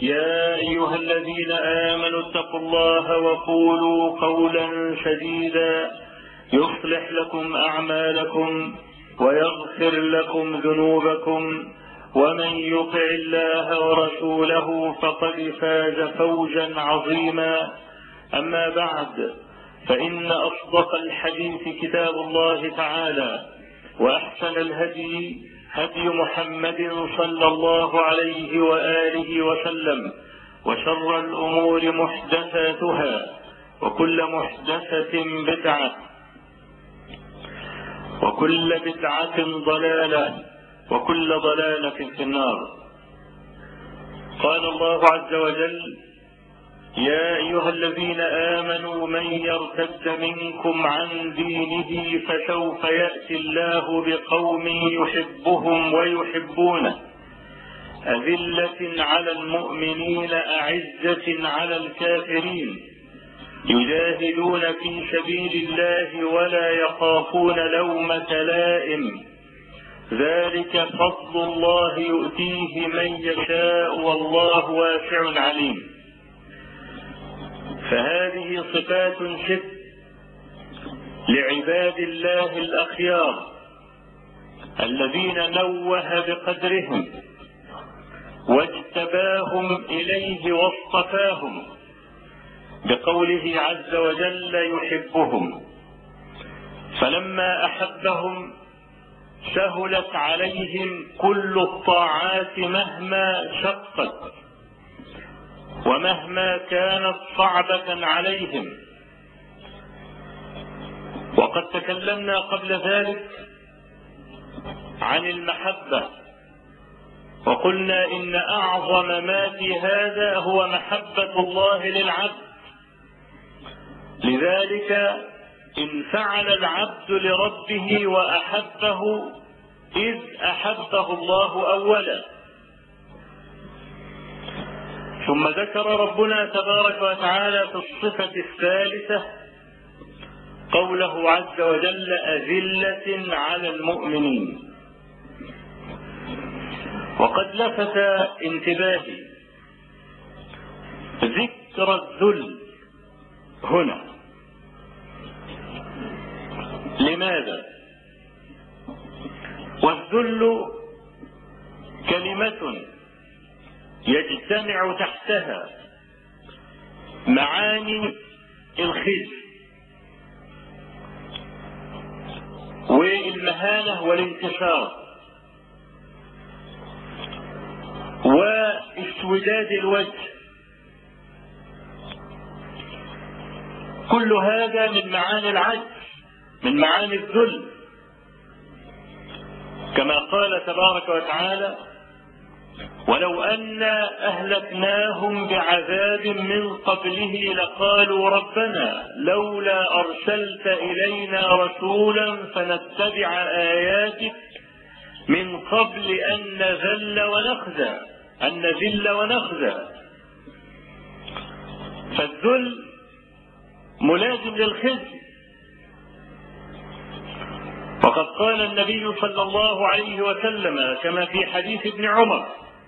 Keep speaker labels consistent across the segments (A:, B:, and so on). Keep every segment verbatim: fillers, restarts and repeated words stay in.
A: يا أيها الذين آمنوا اتقوا الله وقولوا قولا سديدا يصلح لكم أعمالكم ويغفر لكم ذنوبكم، ومن يطع الله ورسوله فقد فاز فوزا عظيما. أما بعد، فإن أصدق الحديث كتاب الله تعالى، وأحسن الهدي هدي محمد صلى الله عليه وآله وسلم، وشر الأمور محدثاتها، وكل محدثة بدعة، وكل بدعة ضلالة، وكل ضلالة في النار. قال الله عز وجل: يا أيها الذين آمنوا من يرتد منكم عن دينه فسوف يأتي الله بقوم يحبهم ويحبونه، أذلة على المؤمنين أعزة على الكافرين، يجاهدون في سبيل الله ولا يخافون لومة لائم، ذلك فضل الله يؤتيه من يشاء والله واسع عليم. فهذه صفات ست لعباد الله الأخيار الذين نوه بقدرهم واجتباهم إليه واصطفاهم بقوله عز وجل: يحبهم. فلما أحبهم سهلت عليهم كل الطاعات مهما شقت ومهما كانت صعبة عليهم. وقد تكلمنا قبل ذلك عن المحبة، وقلنا إن أعظم ما في هذا هو محبة الله للعبد. لذلك إن فعل العبد لربه وأحبه إذ أحبه الله أولا. ثم ذكر ربنا تبارك وتعالى في الصفة الثالثة قوله عز وجل: أذلة على المؤمنين. وقد لفت انتباهي ذكر الذل هنا. لماذا؟ والذل كلمة يجتمع تحتها معاني الخزي والمهانة والانكسار واسوداد الوجه. كل هذا من معاني العجز، من معاني الذل، كما قال تبارك وتعالى: ولو أنا أهلكناهم بعذاب من قبله لقالوا ربنا لولا أرسلت إلينا رسولا فنتبع آياتك من قبل أن نذل ونخزى أن نذل ونخزى. فالذل ملازم للخزي. وقد قال النبي صلى الله عليه وسلم كما في حديث ابن عمر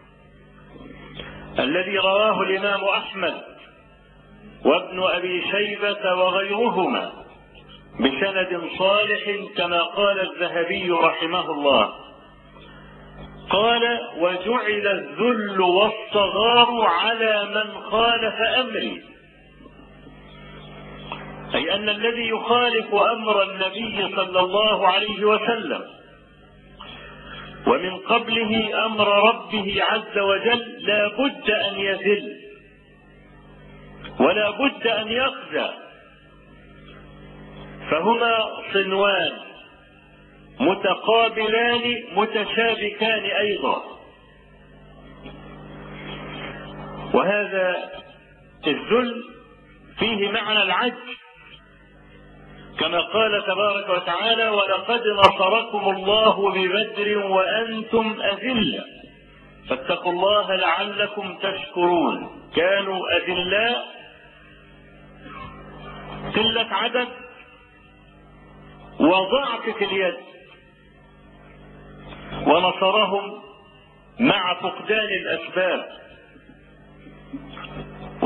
A: الذي رواه الإمام أحمد وابن أبي شيبة وغيرهما بسند صالح كما قال الذهبي رحمه الله، قال: وجعل الذل والصغار على من خالف أمري. أي أن الذي يخالف أمر النبي صلى الله عليه وسلم ومن قبله أمر ربه عز وجل لا بد أن يذل ولا بد أن يخزى. فهما صنوان متقابلان متشابكان أيضا. وهذا الذل فيه معنى العجز، كما قال تبارك وتعالى: ولقد نصركم الله ببدر وأنتم أذلة فاتقوا الله لعلكم تشكرون. كانوا أذلاء، قلة عدد وضعف في اليد، ونصرهم مع فقدان الأسباب.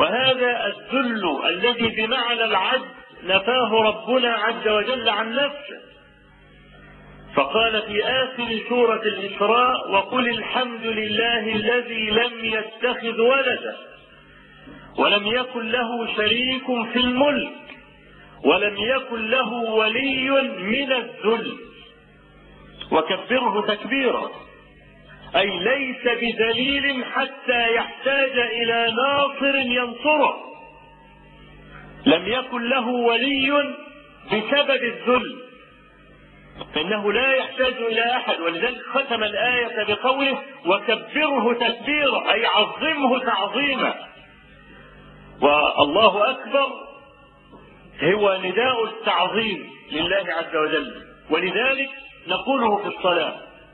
A: وهذا الذل الذي بمعنى العجز نفاه ربنا عز وجل عن نفسه، فقال في آخر سورة الإسراء: وقل الحمد لله الذي لم يتخذ ولدا ولم يكن له شريك في الملك ولم يكن له ولي من الذل وكبره تكبيرا، أي ليس بذليل حتى يحتاج إلى ناصر ينصره، لم يكن له ولي بسبب الذل، فإنه لا يحتاج إلى أحد، ولذلك ختم الآية بقوله: وكبره تكبيرا، أي عظمه تعظيما. والله أكبر هو نداء التعظيم لله عز وجل، ولذلك نقوله في الصلاة.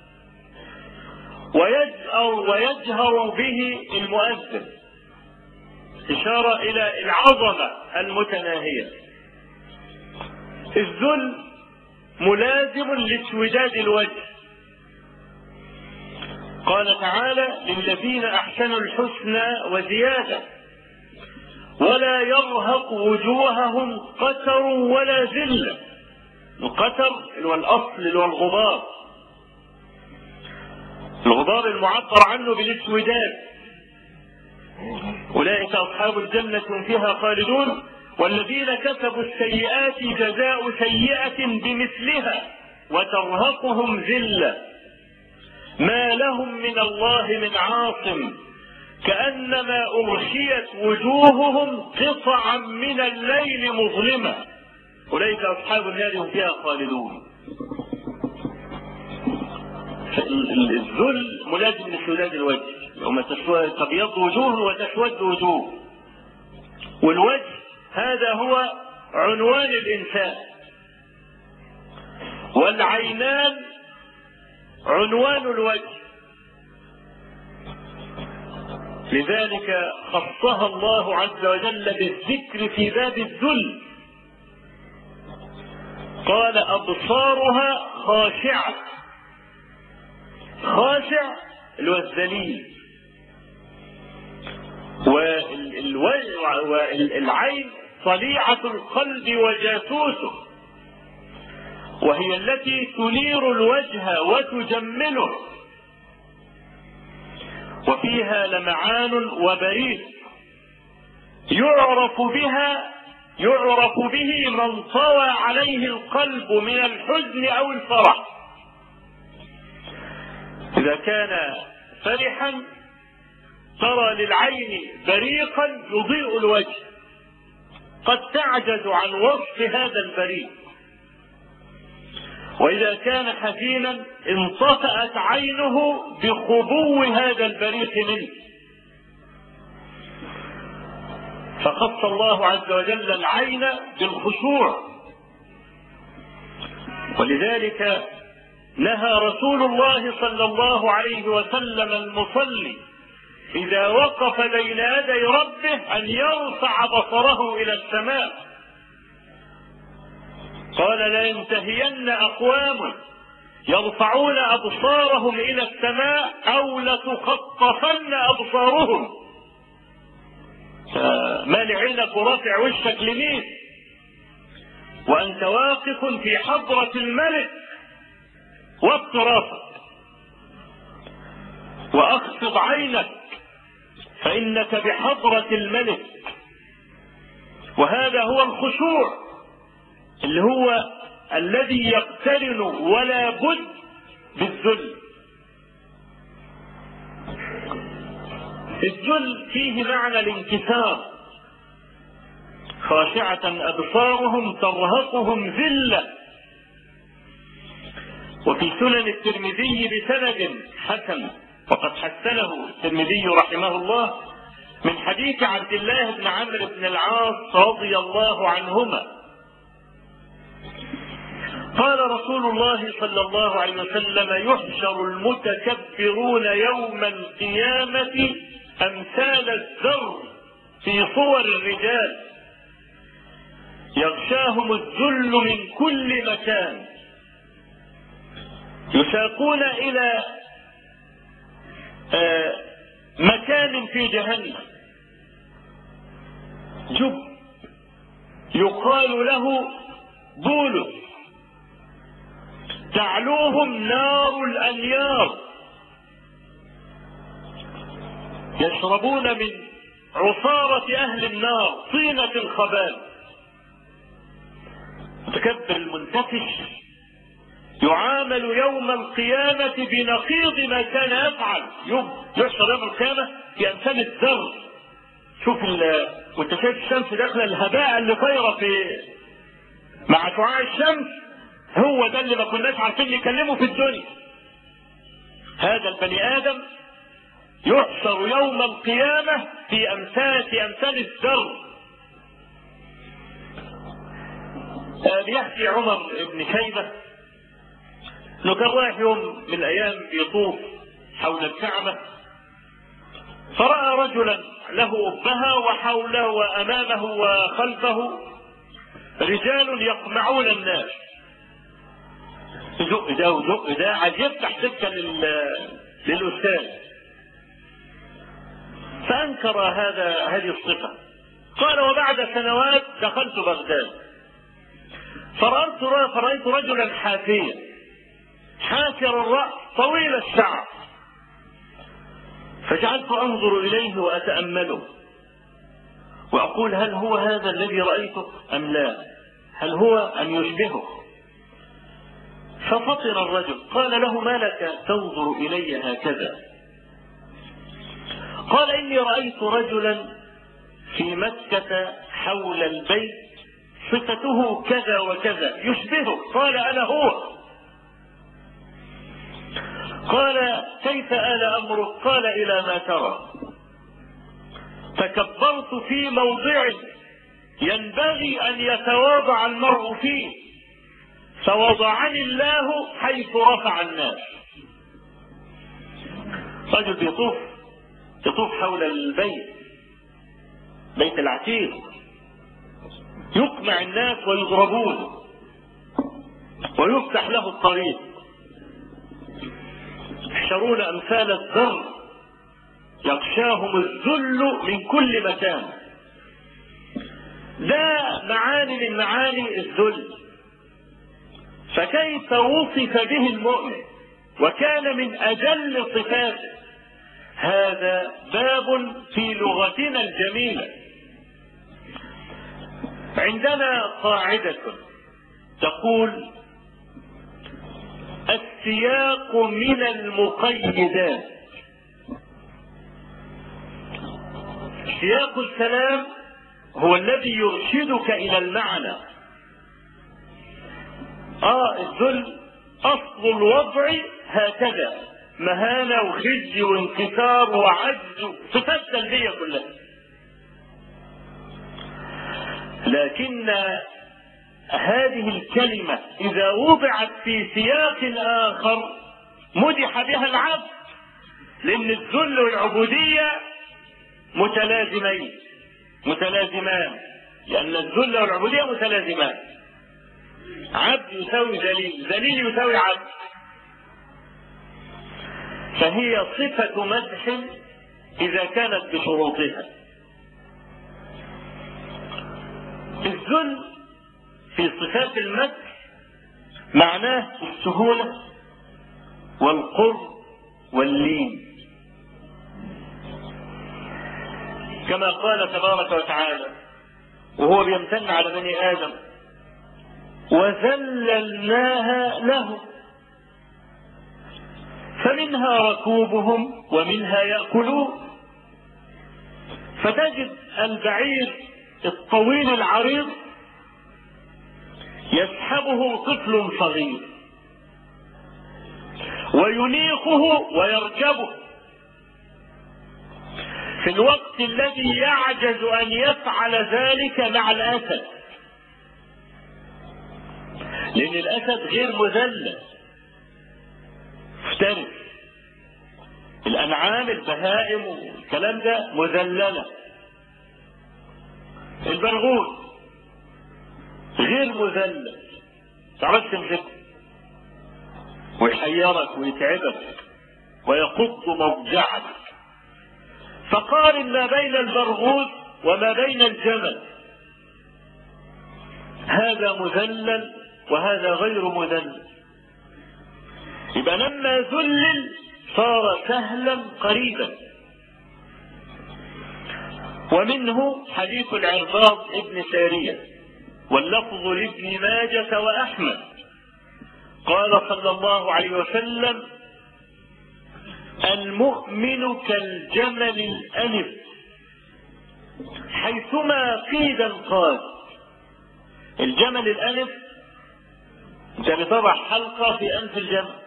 A: ويجأر ويجهر به المؤذن، إشارة إلى العظمة المتناهية. الذل ملازم لاسوداد الوجه، قال تعالى: للذين أحسنوا الحسنى وزيادة ولا يرهق وجوههم قتر ولا ذلة. القتر هو الأصل والغبار، الغبار المعبر عنه بالاسوداد. أولئك أصحاب الجنة هم فيها خالدون والذين كسبوا السيئات جزاء سيئة بمثلها وترهقهم ذلة ما لهم من الله من عاصم كأنما أغشيت وجوههم قطعا من الليل مظلمة أولئك أصحاب النار هم فيها خالدون. الذل ملازم لسوداد الوجه، يوم تبيض وجوه وتسود وجوه، والوجه هذا هو عنوان الإنسان، والعينان عنوان الوجه، لذلك خصها الله عز وجل بالذكر في باب الذل، قال: أبصارها خاشعة. خاشع الذليل، والعين صليعة القلب وجاسوسه، وهي التي تنير الوجه وتجمله، وفيها لمعان وبريق يعرف بها يعرف به من طوى عليه القلب من الحزن أو الفرح. إذا كان فرحا ترى للعين بريقا يضيء الوجه، قد تعجز عن وصف هذا البريق. وإذا كان حزينا انطفأت عينه بخبو هذا البريق منه. فخص الله عز وجل العين بالخشوع، ولذلك نهى رسول الله صلى الله عليه وسلم المصلي إذا وقف بين يدي ربه أن يرفع بصره إلى السماء، قال: لا ينتهين أقوام يرفعون أبصارهم إلى السماء أو لتخطفن أبصارهم. مال عينك ورافع وشك لمين وأنت واقف في حضرة الملك؟ وطي راسك وأخفض عينك فإنك بحضرة الملك. وهذا هو الخشوع اللي هو الذي يقترن ولا بد بالذل. الذل فيه معنى الانكسار، خاشعة أبصارهم ترهقهم ذلة. وفي سنن الترمذي بسند حسن، وقد حسنه الترمذي رحمه الله، من حديث عبد الله بن عمرو بن العاص رضي الله عنهما قال رسول الله صلى الله عليه وسلم: يحشر المتكبرون يوم القيامة أمثال الذر في صور الرجال، يغشاهم الذل من كل مكان، يساقون إلى مكان في جهنم جب يقال له بولس، تعلوهم نار الأنيار، يشربون من عصارة أهل النار طينة الخبال. متكبر المنتفش يعامل يوم القيامة بنقيض ما كان يفعل. يحشر يوم القيامة في أمثال الذر. شوف وانت شايف الشمس داخله الهباء اللي طايره في مع شعاع الشمس، هو ده اللي ما كناش عارفين نكلمه في الدنيا. هذا البني آدم يحشر يوم القيامة في أمثال في أمثال الذر. بيحكي عمر بن شيبة انه كان رايح يوم من الايام بيطوف حول الكعبة، فرأى رجلا له أبهة وحوله وأمامه وخلفه رجال يقمعون الناس، زق ده وزق ده، عايز يفتح سكة للأستاذ. فأنكر هذا هذه الصفة. قال: وبعد سنوات دخلت بغداد فرأيت فرأيت رجلا حافيا حافر الرأس طويل الشعر، فجعلت أنظر إليه وأتأمله وأقول: هل هو هذا الذي رأيته أم لا؟ هل هو أم يشبهه؟ ففطن الرجل قال له: ما لك تنظر إلي هكذا؟ قال: إني رأيت رجلا في مكة حول البيت صفته كذا وكذا يشبهه. قال: أنا هو. قال: كيف آل أمرك؟ قال: إلى ما ترى. تكبرت في موضع ينبغي أن يتواضع المرء فيه، فوضعني الله حيث رفع الناس. رجل بيطوف يطوف حول البيت، بيت العتيق، يقمع الناس ويضربون ويفتح له الطريق، يحشرون أمثال الذر يغشاهم الذل من كل مكان. ده معاني من معاني الذل، فكيف وصف به المؤمن وكان من أجل صفاته؟ هذا باب في لغتنا الجميلة. عندنا قاعدة تقول: السياق من المقيدات. سياق الكلام هو الذي يرشدك إلى المعنى. آه الذل أصل الوضع هكذا، مهانة وخزي وانكسار وعجز، صفات سلبية كلها. لكن هذه الكلمة إذا وضعت في سياق آخر مدح بها العبد، لأن الذل والعبودية متلازمين متلازمان، لأن الذل والعبودية متلازمان. عبد يساوي ذليل، ذليل يساوي عبد، فهي صفة مدح إذا كانت بشروطها. الذل في صفات المدح معناه السهولة والقرب واللين، كما قال تبارك وتعالى وهو بيمتن على بني آدم: وذللناها لهم فمنها ركوبهم ومنها يأكلون. فتجد البعير الطويل العريض يسحبه طفل صغير وينيقه ويركبه، في الوقت الذي يعجز أن يفعل ذلك مع الأسد، لأن الأسد غير مذلل، مفترس. الأنعام البهائم والكلام ده مذللة. البرغوث غير مذلل، تعرفش تمسكه ويحيرك ويتعبك ويقض مضجعك. فقارن ما بين البرغوث وما بين الجمل، هذا مذلل وهذا غير مذلل. يبقى لما ذلل صار سهلا قريبا. ومنه حديث العرباض ابن سارية، واللفظ لابن ماجة وأحمد، قال صلى الله عليه وسلم: المؤمن كالجمل الأنف حيثما قيدا قاد. الجمل الأنف انت بتضع حلقة في أنف الجمل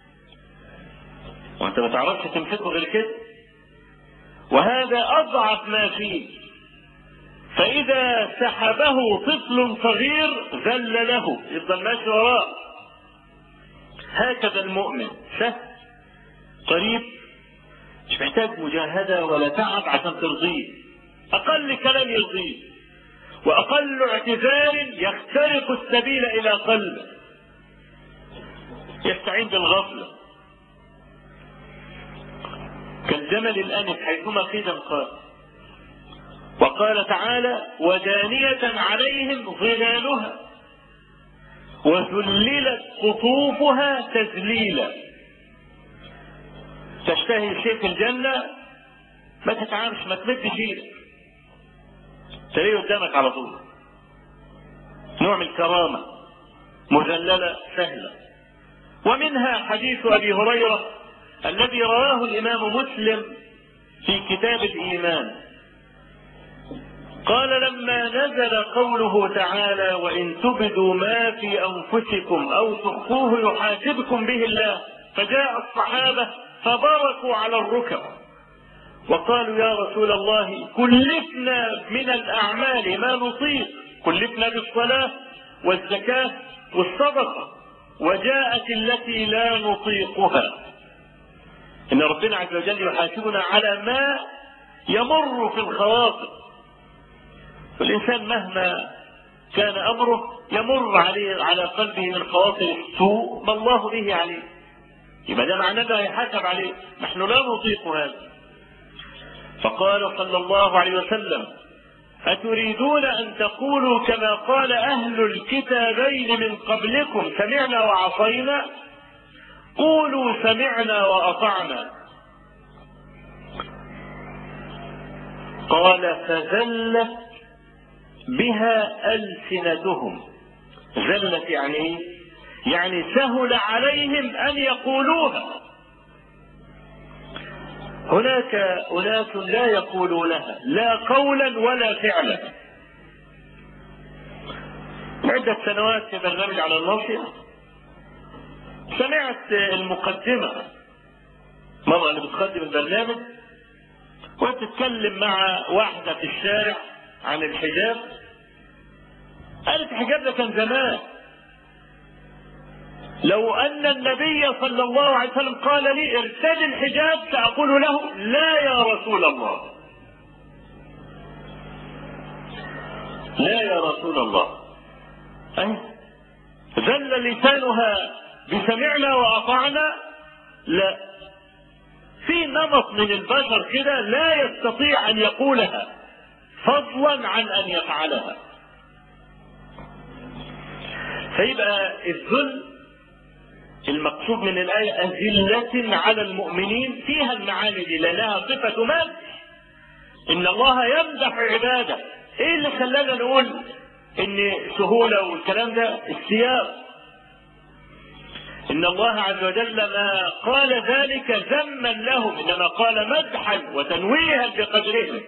A: وانت ما تعرفش تمسكه غير كده، وهذا أضعف ما فيه، فإذا سحبه طفل صغير ذل له، يفضل ماشي وراه. هكذا المؤمن سهل قريب، مش محتاج مجاهدة ولا تعب عشان ترضيه، أقل كلام يرضيه، وأقل اعتذار يخترق السبيل إلى قلبه، يستعين بالغفلة. كالجمل الأنف حيثما قيدا قال. وقال تعالى: ودانية عليهم ظلالها وذللت قطوفها تذليلا. تشتهي شيء في الجنة ما تتعامش، ما تمدش ايدك، تلاقيه قدامك على طول. نوع من الكرامة مذللة سهلة. ومنها حديث أبي هريرة الذي رواه الإمام مسلم في كتاب الإيمان، قال: لما نزل قوله تعالى: وإن تبدوا ما في أنفسكم أو تخفوه يحاسبكم به الله، فجاء الصحابة فباركوا على الركب وقالوا: يا رسول الله، كلفنا من الأعمال ما نطيق، كلفنا بالصلاة والزكاة والصدقة، وجاءت التي لا نطيقها. إن ربنا عز وجل يحاسبنا على ما يمر في الخواطر، والإنسان مهما كان أمره يمر عليه على قلبه من خواطر السوء ما الله به عليه، يبقى ده معناه ده يحاسب عليه، نحن لا نطيق هذا. فقال صلى الله عليه وسلم: أتريدون أن تقولوا كما قال أهل الكتابين من قبلكم: سمعنا وعصينا؟ قولوا سمعنا وأطعنا. قال: فذلت بها ألسنتهم. ذلت يعني ايه؟ يعني سهل عليهم أن يقولوها. هناك أناس لا يقولونها لا قولا ولا فعلا. عدة سنوات في برنامج على الناصية سمعت المقدمة، مرة اللي بتقدم البرنامج وتتكلم مع واحدة في الشارع عن الحجاب، قالت الحجاب ده كان زمان، لو أن النبي صلى الله عليه وسلم قال لي ارتدي الحجاب سأقول له لا يا رسول الله، لا يا رسول الله. أي ذل لسانها بسمعنا وأطعنا؟ لا، في نمط من البشر كده لا يستطيع أن يقولها فضلا عن أن يفعلها. فيبقى الذل المقصود من الآية أذلة على المؤمنين، فيها المعاني دي لأنها صفة مدح. إن الله يمدح عباده. إيه اللي خلانا نقول إن سهولة والكلام ده؟ السياق. إن الله عز وجل ما قال ذلك ذما لهم، إنما قال مدحا وتنويها بقدرهم.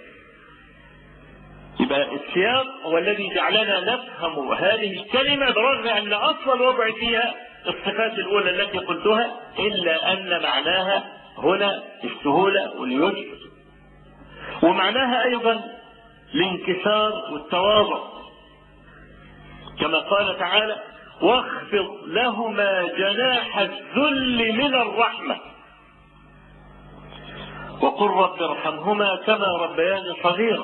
A: يبقى السياق هو الذي جعلنا نفهم هذه الكلمة برغم أن أصل الوضع فيها الصفات الأولى التي قلتها، إلا أن معناها هنا السهولة واليسر، ومعناها أيضا الانكسار والتواضع، كما قال تعالى: واخفض لهما جناح الذل من الرحمة وقل رب ارحمهما كما ربياني صغيرا.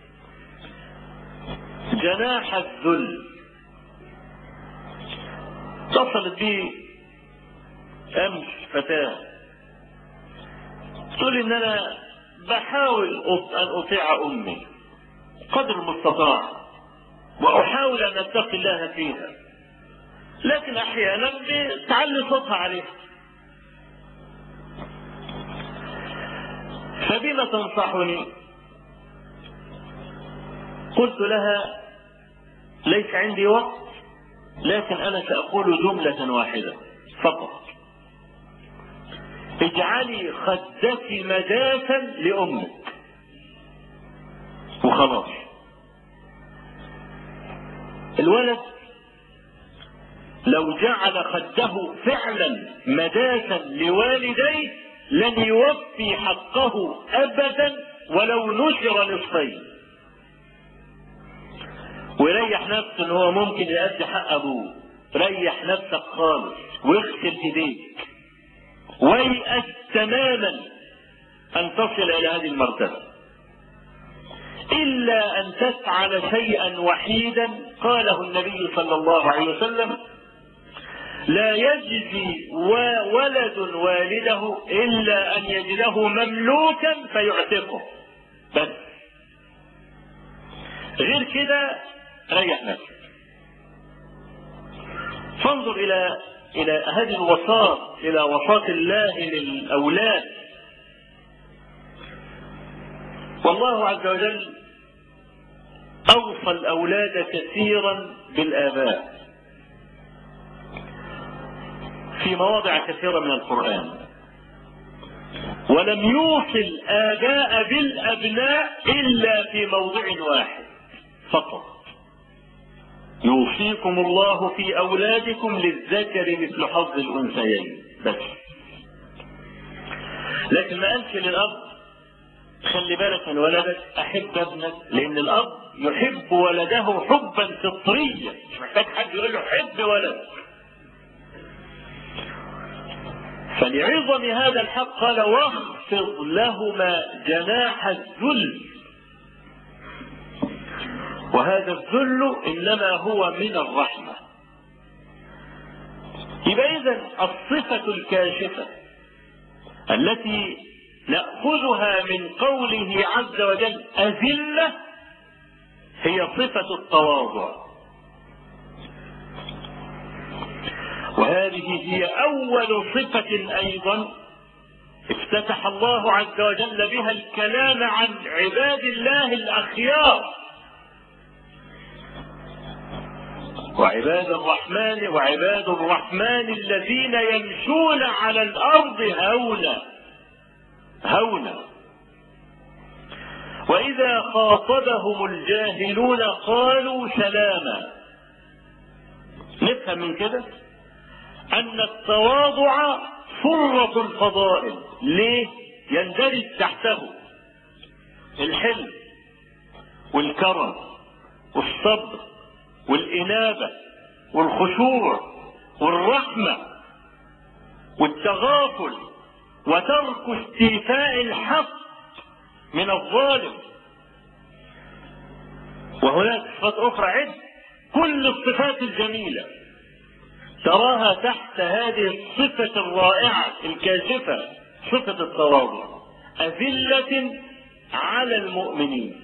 A: جناح الذل. اتصلت بي امس فتاة تقول ان انا بحاول ان اطيع امي، قدر المستطاع وأحاول أن أتقي الله فيها، لكن أحيانا بتعلي صوتها عليها. فبما تنصحني؟ قلت لها ليس عندي وقت، لكن أنا سأقول جملة واحدة فقط: اجعلي خدك مدافا لأمك وخلاص. الولد لو جعل خده فعلا مدافا لوالديه لن يوفي حقه أبدا ولو نشر نصفين، ويريح نفسه ان هو ممكن يؤدي حق ابوه. ريح نفسك خالص واغسل ايديك ويأس تماما ان تصل الى هذه المرتبة، الا ان تفعل شيئا وحيدا قاله النبي صلى الله عليه وسلم: لا يجزي ولد والده الا ان يجده مملوكا فيعتقه، بس غير كده ريح نفسك. فانظر الى الى هذه الوساط، الى وساط الله للاولاد. والله عز وجل اوصى الاولاد كثيرا بالاباء في مواضع كثيرة من القرآن، ولم يوصي الآباء بالأبناء إلا في موضع واحد فقط: يوصيكم الله في أولادكم للذكر مثل حظ الأنثيين، بس. لكن ما قالش للأب خلي بالك من ولدك، أحب ابنك، لأن الأب يحب ولده حبا فطريا، مش محتاج حد يقول له حب ولدك. فلعظم هذا الحق قال: واخفض لهما جناح الذل. وهذا الذل إنما هو من الرحمة. يبقى إذن الصفة الكاشفة التي نأخذها من قوله عز وجل أذلة هي صفة التواضع، وهذه هي أول صفة أيضا افتتح الله عز وجل بها الكلام عن عباد الله الأخيار وعباد الرحمن وعباد الرحمن الذين يمشون على الأرض هونا هونا وإذا خاطبهم الجاهلون قالوا سلاما. نفهم من كده أن التواضع فرة الفضائل. ليه؟ يندرج تحته الحلم والكرم والصبر والإنابة والخشوع والرحمة والتغافل وترك استيفاء الحق من الظالم. وهناك صفات أخرى عد، كل الصفات الجميلة تراها تحت هذه الصفة الرائعة الكاشفة، صفة التواضع: أذلة على المؤمنين.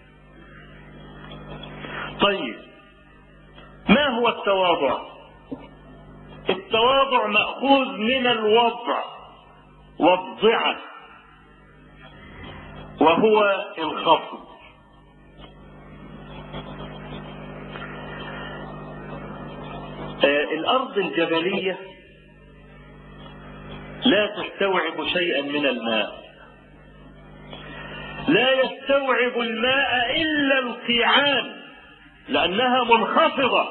A: طيب، ما هو التواضع؟ التواضع مأخوذ من الوضع، والضعة، وهو الخفض. آه الأرض الجبلية لا تستوعب شيئا من الماء، لا يستوعب الماء إلا القيعان لأنها منخفضة.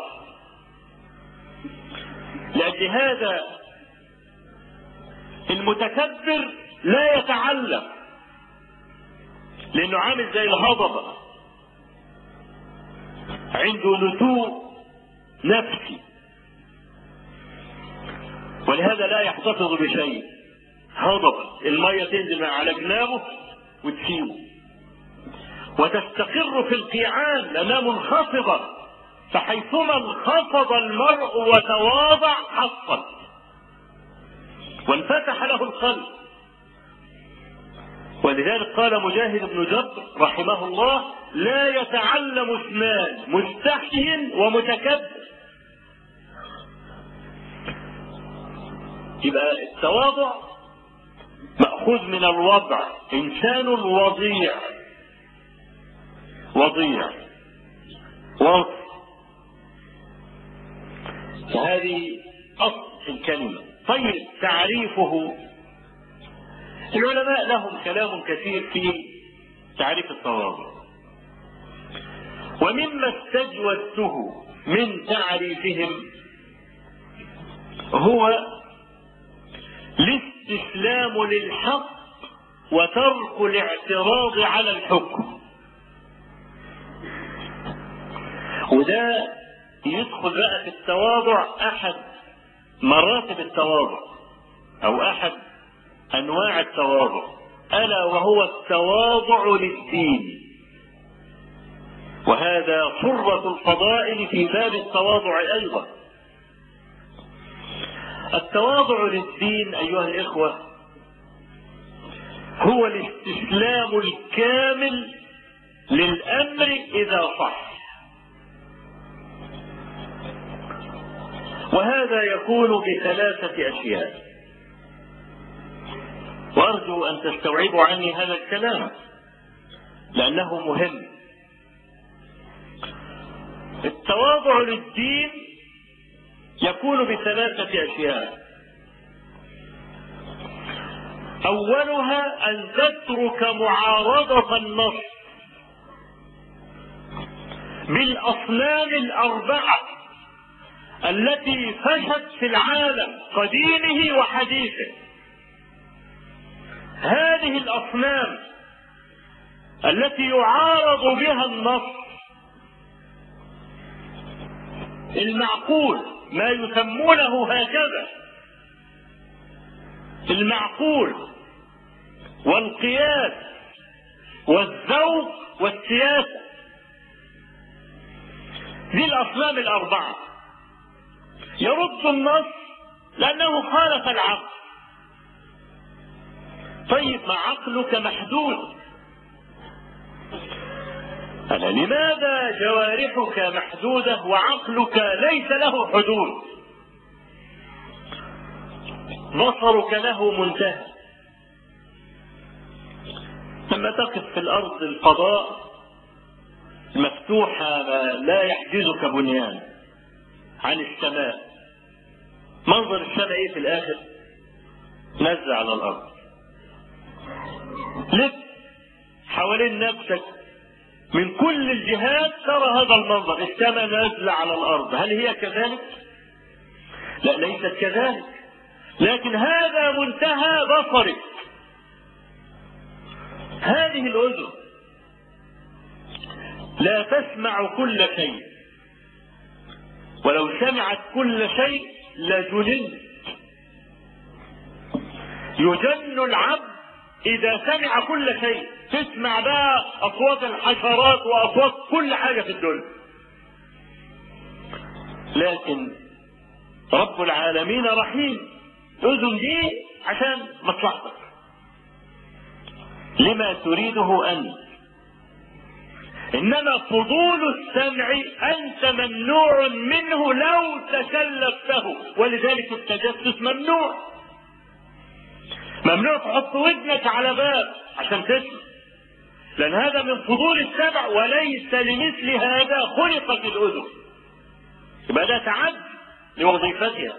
A: لأجل هذا المتكبر لا يتعلم، لأنه عامل زي الهضبة، عنده نتوء نفسي، ولهذا لا يحتفظ بشيء. هضبة المية تنزل على جنابه وتسيبه، وتستقر في القيعان لأنها منخفضة، فحيثما انخفض المرء وتواضع حصل وانفتح له القلب. ولذلك قال مجاهد بن جبر رحمه الله: لا يتعلم اثنان مستحي ومتكبر. يبقى التواضع مأخوذ من الوضع، إنسان وضيع، وضيع وصف، هذه أصل الكلمة. طيب تعريفه، العلماء لهم كلام كثير في تعريف التواضع، ومما استجوزته من تعريفهم هو الاستسلام للحق وترك الاعتراض على الحكم. وده يدخل بقى في التواضع أحد مراتب التواضع أو أحد أنواع التواضع، ألا وهو التواضع للدين. وهذا صرة الفضائل في باب التواضع أيضا. التواضع للدين أيها الإخوة هو الاستسلام الكامل للأمر إذا صح، وهذا يكون بثلاثة أشياء، وأرجو أن تستوعبوا عني هذا الكلام لأنه مهم. التواضع للدين يكون بثلاثة أشياء. أولها أن تترك معارضة النص بالأصنام الأربعة التي فشت في العالم قديمه وحديثه. هذه الأصنام التي يعارض بها النص المعقول، ما يسمونه هكذا المعقول والقياس والذوق والسياسة، دي الأصنام الأربعة. يرد النص لأنه خالف العقل. طيب ما عقلك محدود، أنا لماذا جوارحك محدودة وعقلك ليس له حدود؟ بصرك له منتهى. لما تقف في الأرض الفضاء مفتوحة لا يحجزك بنيان عن السماء، منظر السماء ايه في الآخر؟ نزل على الأرض. لف حوالين نفسك من كل الجهات ترى هذا المنظر، السماء نازلة على الأرض. هل هي كذلك؟ لا، ليست كذلك، لكن هذا منتهى بصرك. هذه الأذن لا تسمع كل شيء، ولو سمعت كل شيء لجننت. يجن العبد إذا سمع كل شيء، تسمع بقى أصوات الحشرات وأصوات كل حاجة في الدنيا. لكن رب العالمين رحيم، أذن دي عشان مصلحتك، لما تريده أنت. إنما فضول السمع أنت ممنوع منه لو تكلفته، ولذلك التجسس ممنوع. ممنوع تحط ودنك على باب عشان تسمع، لأن هذا من فضول السمع، وليس لمثل هذا خلقت الأذن. يبقى ده تعد لوظيفتها.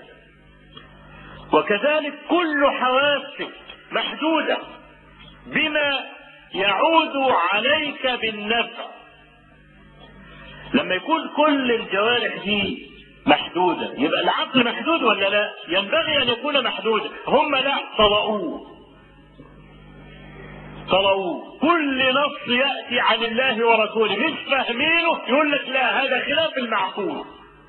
A: وكذلك كل حواسك محدودة بما يعود عليك بالنفع. لما يكون كل الجوارح دي محدودة يبقى العقل محدود ولا لا؟ ينبغي أن يكون محدودا. هم لا، طلعوه طلعوه كل نص يأتي عن الله ورسوله مش فاهمينه، يقول لك لا هذا خلاف المعقول،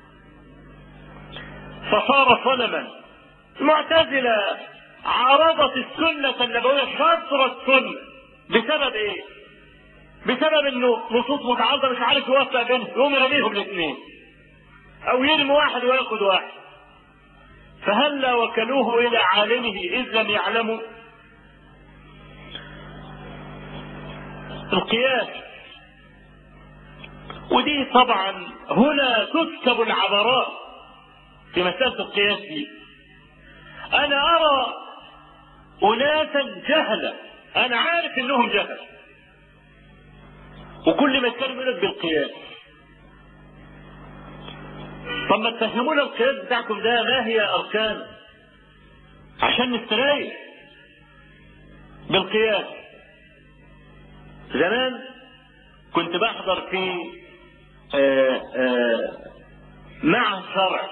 A: فصار صنما. المعتزلة عارضت السنة النبوية شطر السنة بسبب ايه؟ بسبب انه نصوص متعارضة مش عارف يوفق بينهم، يقوم يرميهم الاثنين او يرمي واحد وياخد واحد. فهلا وكلوه الى عالمه اذ لم يعلموا. القياس. ودي طبعا هنا تكتب العبرات في مسألة القياس دي. أنا أرى أناسا جهلة، أنا عارف إنهم جهل، وكل ما يتكلم يقول لك بالقياس. طب ما تفهمونا القياس بتاعكم ده ما هي أركانه عشان نستريح بالقياس. زمان كنت بحضر في آآ آآ مع الشرع،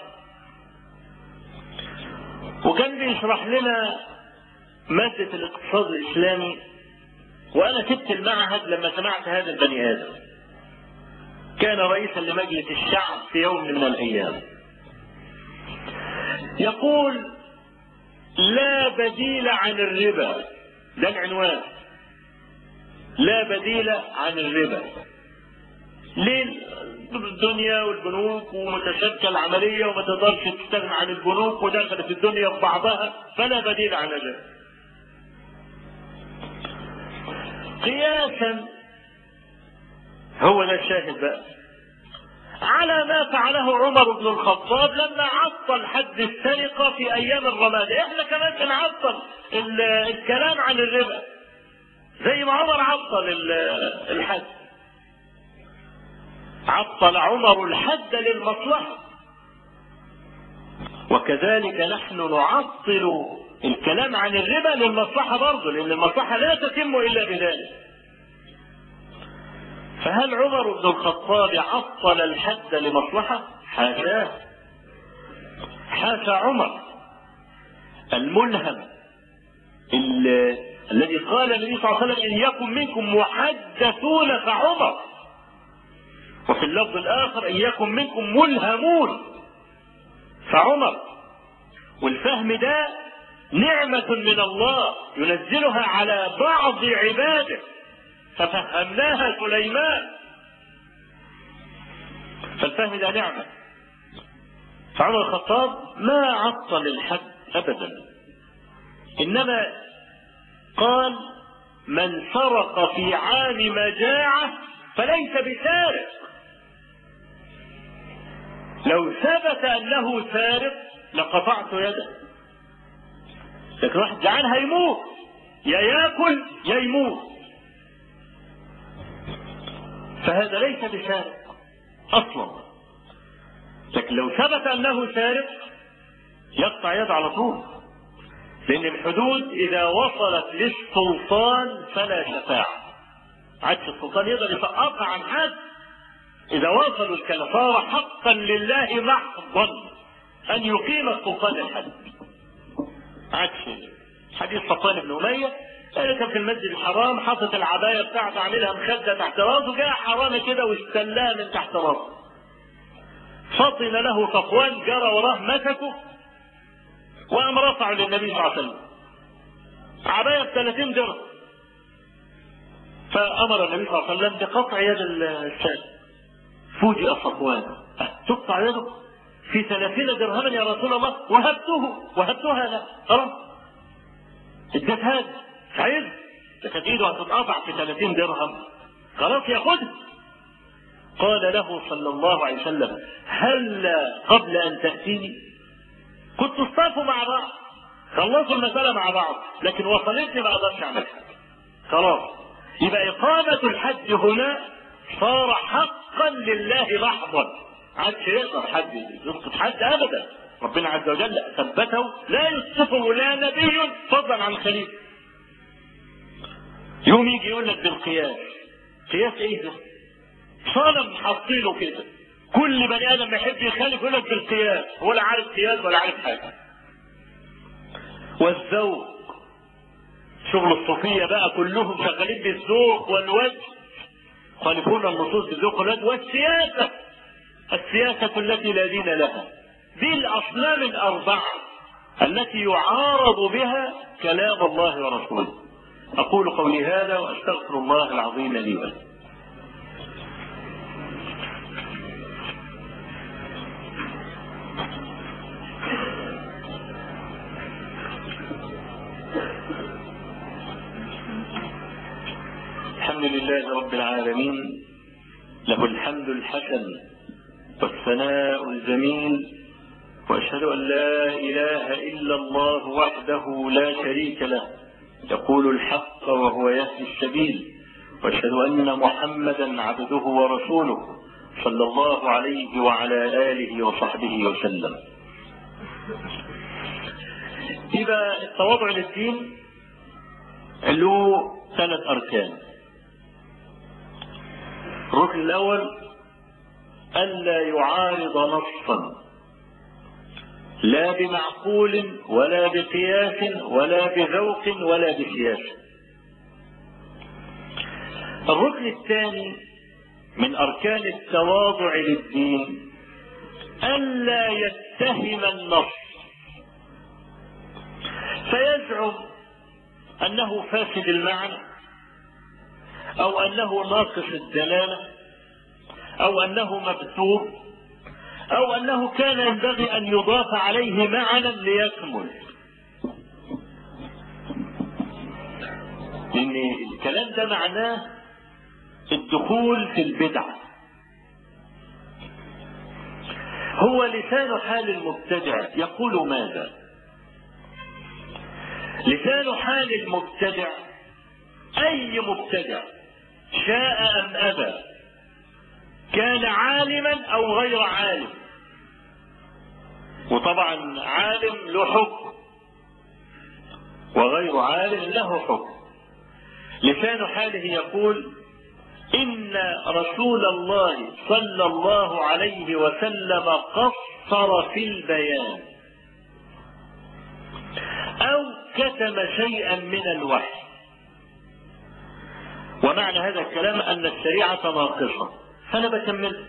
A: وكان بيشرح لنا مادة الاقتصاد الإسلامي، وأنا سبت المعهد لما سمعت هذا البني آدم. كان رئيسا لمجلس الشعب في يوم من الأيام، يقول لا بديل عن الربا، ده العنوان، لا بديل عن الربا. ليه؟ الدنيا والبنوك ومتشابكه العمليه وما تقدرش تستغنى عن البنوك ودخلت الدنيا في بعضها، فلا بديل عن الربا. قياسا هو ده الشاهد بقى على ما فعله عمر بن الخطاب لما عطل حد السرقه في ايام الرماد. احنا كمان بنعطل الكلام عن الربا زي ما عمر عطل الحد. عطل عمر الحد للمصلحة، وكذلك نحن نعطل الكلام عن الربا للمصلحة برضه، لأن المصلحة لا تتم إلا بذلك. فهل عمر بن الخطاب عطل الحد لمصلحة؟ حاشاه، حاشا عمر. الملهم الذي قال النبي صلى الله عليه وسلم إن يكن منكم محدثون فعمر، وفي اللفظ الآخر إن يكن منكم ملهمون فعمر. والفهم ده نعمة من الله ينزلها على بعض عباده، ففهمناها سليمان، فالفهم ده نعمة. فعمر الخطاب ما عطل الحد أبدا، إنما قال من سرق في عام مجاعة فليس بسارق. لو ثبت أنه سارق لقطعت يده، لكن واحد جعان هيموت، يا ياكل يا يموت، فهذا ليس بسارق أصلا. لكن لو ثبت أنه سارق يقطع يده على طول، لأن الحدود إذا وصلت للسلطان فلا شفاعة. عادش السلطان يقدر يسقطها عن حد. إذا وصلوا الكلام صار حقا لله محضا أن يقيم السلطان الحد. عادش حديث صفوان بن أمية كان في المسجد الحرام حاطط العباية بتاعته عاملها مخدة تحت راسه، جاء حرامي كده واستلاها من تحت راسه، فطن له صفوان، جرى وراه مسكه وقام رفعه للنبي صلى الله عليه وسلم، عباية بثلاثين درهم. فأمر النبي صلى الله عليه وسلم بقطع يد السارق. فوجئ صفوان، تقطع يده في ثلاثين درهما يا رسول الله؟ وهبته وهبتها لا، خلاص ادت هذا مش عايز، ده كانت ايده هتتقطع في ثلاثين درهم، خلاص ياخدها. قال له صلى الله عليه وسلم هل قبل ان تأتيني؟ كنت اصطفوا مع بعض، خلصوا المسألة مع بعض، لكن وصلتني ما اقدرش اعمل حاجة، خلاص. يبقى إقامة الحد هنا صار حقا لله محضا، عادش يقدر حد يسقط حد ابدا. ربنا عز وجل ثبته، لا يسقطه لا نبي فضلا عن خليفه. يوم يجي يقول لك بالقياس، قياس ايه ده؟ صنم حاطينه كده، كل بني ادم ما يحب يخالف يقول لك بالقياس، هو لا عارف قياس ولا عارف حاجه. والذوق، شغل الصوفيه بقى كلهم شغالين بالذوق والوجه، يخالفون النصوص بالذوق والوجه. والسياسه، السياسه التي لا دين لها، دي الاصنام الاربعه التي يعارض بها كلام الله ورسوله. اقول قولي هذا واستغفر الله العظيم لي ولكم. الحمد لله رب العالمين له الحمد الحسن والثناء الجميل، وأشهد أن لا إله إلا الله وحده لا شريك له يقول الحق وهو يهدي السبيل، وأشهد أن محمدا عبده ورسوله صلى الله عليه وعلى آله وصحبه وسلم. يبقى التواضع للدين له ثلاث أركان. الركن الأول ألا يعارض نصا، لا بمعقول ولا بقياس ولا بذوق ولا بسياسة. الركن الثاني من أركان التواضع للدين ألا يتهم النص فيزعم أنه فاسد المعنى أو أنه ناقص الدلالة أو أنه مبتور أو أنه كان ينبغي أن يضاف عليه معنى ليكمل. لأن الكلام ده معناه الدخول في البدعة. هو لسان حال المبتدع يقول ماذا؟ لسان حال المبتدع أي مبتدع شاء أم أبى، كان عالما أو غير عالم، وطبعا عالم له حكم وغير عالم له حكم. لسان حاله يقول إن رسول الله صلى الله عليه وسلم قصر في البيان أو كتم شيئا من الوحي. ومعنى هذا الكلام أن الشريعة ناقصة، فأنا بكمل.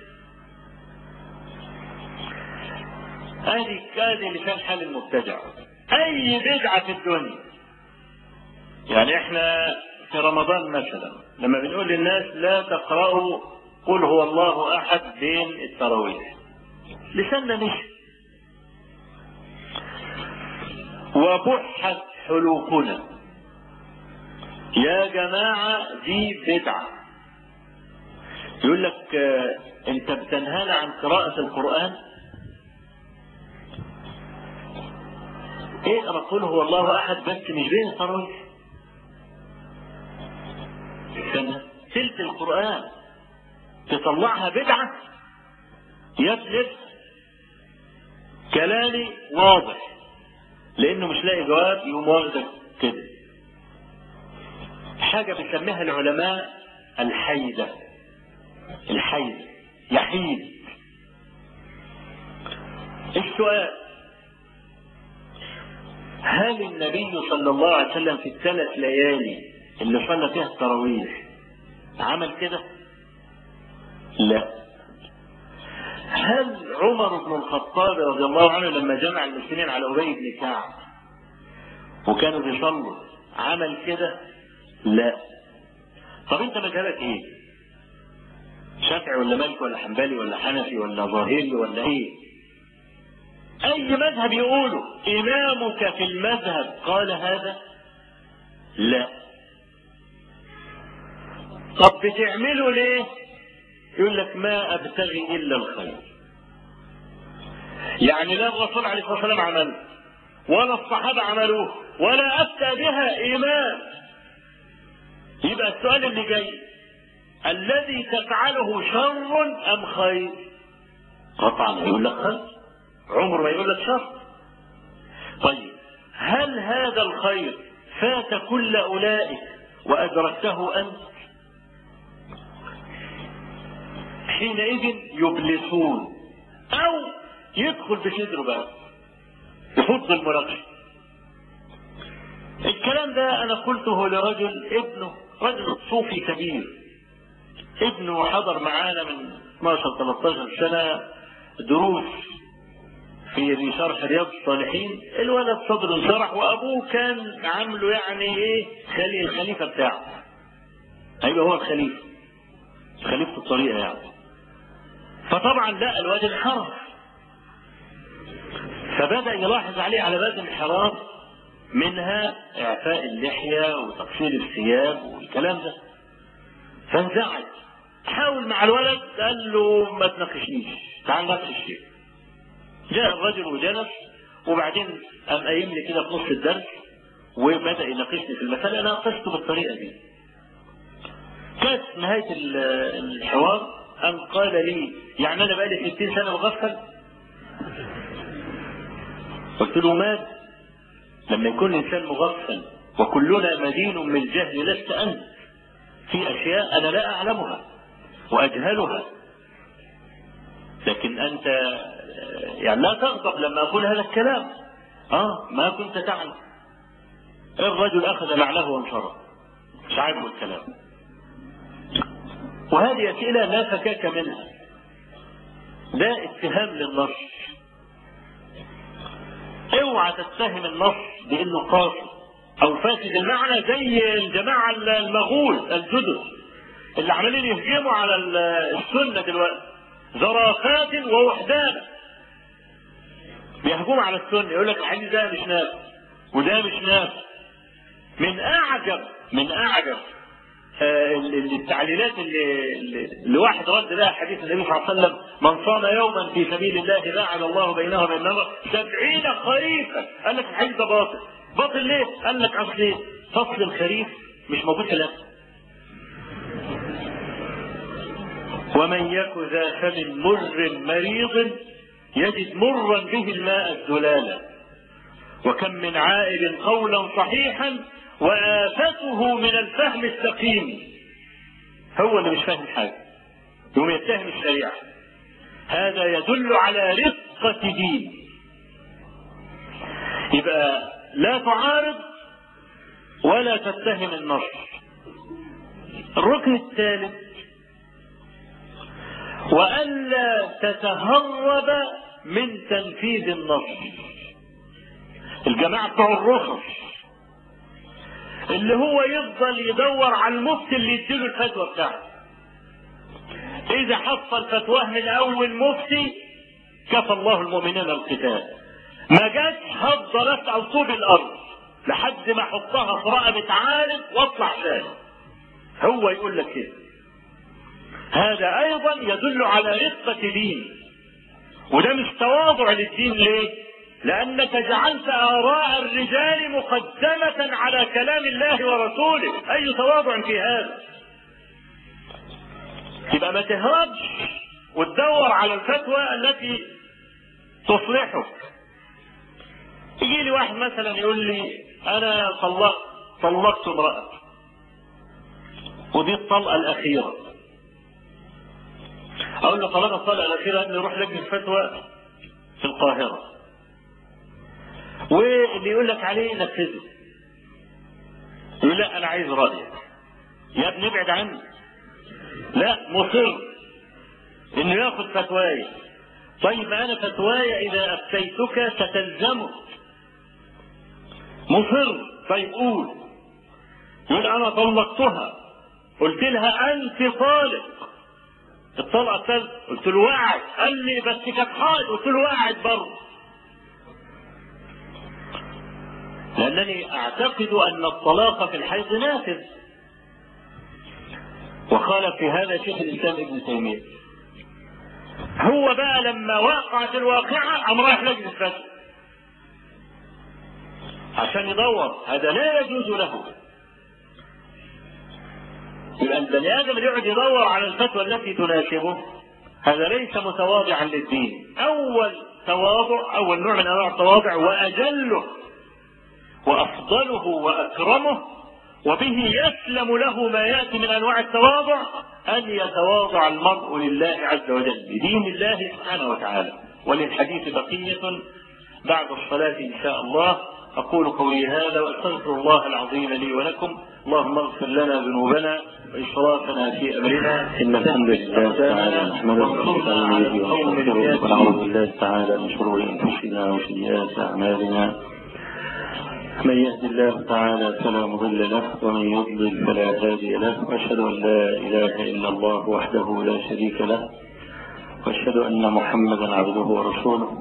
A: هذه هذه لسان حال المبتدع. أي بدعة في الدنيا، يعني إحنا في رمضان مثلا لما بنقول للناس لا تقرأوا قل هو الله أحد بين التراويح، لساننا نشف وبحت حلوقنا يا جماعة دي بدعة. يقول لك اه انت بتنهانا عن قراءة القرآن؟ اقرأ قل هو الله أحد بس مش بين التراويح. تلت القرآن تطلعها بدعة؟ يبلغ كلامي واضح لأنه مش لاقي جواب يقوم واخدك كده. حاجة بيسميها العلماء الحيدة. الحيدة يحيد. السؤال: هل النبي صلى الله عليه وسلم في الثلاث ليالي اللي صلى فيها التراويح عمل كده؟ لا. هل عمر بن الخطاب رضي الله عنه لما جمع المسلمين على أبي بن كعب وكانوا بيصلوا عمل كده؟ لا. طب انت مذهبك ايه؟ شافعي ولا مالكي ولا حنبلي ولا حنفي ولا ظاهري ولا ايه؟ اي مذهب يقوله امامك في المذهب قال هذا؟ لا. طب بتعمله ليه؟ يقول لك ما ابتغي الا الخير. يعني لا الرسول عليه الصلاه والسلام عمله ولا الصحابه عملوه ولا افتى بها امام. يبقى السؤال اللي جاي: الذي تفعله شر ام خير؟ قطعا يقول لك خير، عمر ما يقول لك شر. طيب هل هذا الخير فات كل اولئك وادركته انت؟ حينئذ يبلسون او يدخل بصدره بقى يفض المناقشه. الكلام ده انا قلته لرجل ابنه رجل صوفي كبير، ابنه حضر معانا من اثناشر ثلاثة عشر سنة دروس في شرح رياض الصالحين. الولد صدره انشرح وابوه كان عامله يعني ايه خلي الخليفه بتاعه، هيبقى هو الخليفه خليفه الطريقه يعني. فطبعا لا الواد انحرف، فبدأ يلاحظ عليه علامات انحراف، منها اعفاء اللحيه وتقصير الثياب والكلام ده. فانزعج، حاول مع الولد، قال له ما تناقشنيش، تعال ناقش الشيء. جاء الرجل وجلس، وبعدين قام قايم لي كده في نص الدرس وبدأ يناقشني في المسألة. أنا ناقشته بالطريقة دي. كانت نهاية الحوار قام قال لي يعني أنا بقالي ستين سنة مغفل؟ قلت له ماذا؟ لما يكون الإنسان مغفل وكلنا مدين من جهل لست أنت، في أشياء أنا لا أعلمها وأجهلها، لكن أنت يعني لا تغضب لما أقول هذا الكلام. آه ما كنت تعلم. الرجل أخذ نعله وانشره، مش عاجبه الكلام. وهذه أسئلة لا فكاك منها، ده اتهام للنص. اوعى تتهم النص بانه قاصد او فاسد المعنى زي الجماعه المغول الجدد اللي عمالين يهجموا على السنه دلوقتي، زرافات ووحدان بيهجموا على السنه، يقول لك الحديث ده مش نافع وده مش نافع. من اعجب من اعجب آه التعليلات اللي, اللي واحد رد لها حديث النبي صلى الله عليه وسلم: من صام يوما في سبيل الله باعد الله بينه وبين النار سبعين خريفا. قال لك الحديث ده باطل. باطل ليه؟ قال لك اصل ايه؟ فصل الخريف مش موجود في الأكل. ومن يك ذا فم مر مريض يجد مرا به الماء الزلالا، وكم من عائل قولا صحيحا وآفته من الفهم السقيم. هو اللي مش فاهم حاجة يوم يتهم الشريعة. هذا يدل على رقة دين. يبقى لا تعارض ولا تتهم النص. الركن الثالث: وألا تتهرب من تنفيذ النص. الجماعة بتوع الرخص اللي هو يفضل يدور على المفتي اللي يديله الفتوى بتاعته. إذا حصل فتواه من أول مفتي كفى الله المؤمنين القتال. ما جاتش هفضل أسأل طوب الأرض لحد ما أحطها في رقبة عالم واطلع ثاني. هو يقول لك كده. هذا أيضا يدل على رقة دين، وده مش تواضع للدين. ليه؟ لأنك جعلت آراء الرجال مقدمة على كلام الله ورسوله. أي تواضع في هذا؟ يبقى ما تهربش وتدور على الفتوى التي تصلحك. يجي لي واحد مثلا يقول لي أنا طلقت طلقت امرأة ودي الطلقة الأخيرة. أقول له طالما الطلقة الأخيرة أن يروح لجنة فتوى في القاهرة، واللي يقول لك عليه نفذه. يقول لا أنا عايز رأيك يا ابني، ابعد عني. لا، مصر إنه ياخد فتواي. طيب أنا فتواي إذا أفتيتك ستلزمك. مصر. طيب قول. يقول أنا طلقتها، قلت لها أنت طالق. الطلقة الثالثة قلت له وقعت، قال لي بس كانت حائض، قلت له وقعت برضه. لأنني أعتقد أن الطلاق في الحيض نافذ، وقال في هذا شيخ الإسلام ابن تيمية. هو بقى لما وقعت الواقعة قام رايح لجنة فتوى عشان يدور. هذا لا يجوز له. يبقى البني آدم اللي يقعد يدور على الفتوى التي تناسبه هذا ليس متواضعا للدين. أول تواضع، أول نوع من أنواع التواضع وأجله وأفضله وأكرمه وبه يسلم له ما يأتي من أنواع التواضع أن يتواضع المرء لله عز وجل بدين الله سبحانه وتعالى. وللحديث بقية بعد الصلاة إن شاء الله. أقول قولي هذا وأستغفر الله العظيم لي ولكم. اللهم اغفر لنا ذنوبنا وإسرافنا في أمرنا.
B: إن الحمد لله تعالى نحمده ونستعينه ونعوذ بالله تعالى من شرور أنفسنا وسيئات أعمالنا. من يهد الله تعالى فلا مضل له ومن يضلل فلا هادي له. وأشهد أن لا إله إلا الله وحده لا شريك له، وأشهد أن محمدا عبده ورسوله.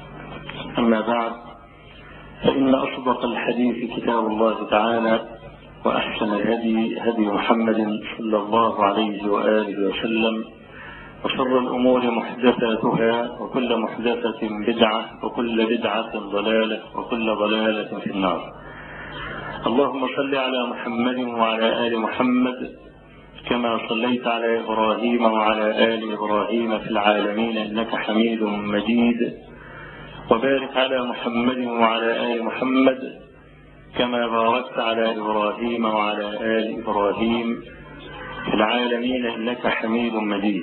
B: أما بعد، فإن أصدق الحديث كتاب الله تعالى، وأحسن الهدي هدي محمد صلى الله عليه وآله وسلم، وشر الأمور محدثاتها، وكل محدثة بدعة، وكل بدعة ضلالة، وكل ضلالة في النار. اللهم صل على محمد وعلى آل محمد كما صليت على إبراهيم وعلى آل إبراهيم في العالمين إنك حميد مجيد، وبارك على محمد وعلى آل محمد كما باركت على إبراهيم وعلى آل إبراهيم في العالمين إنك حميد مجيد.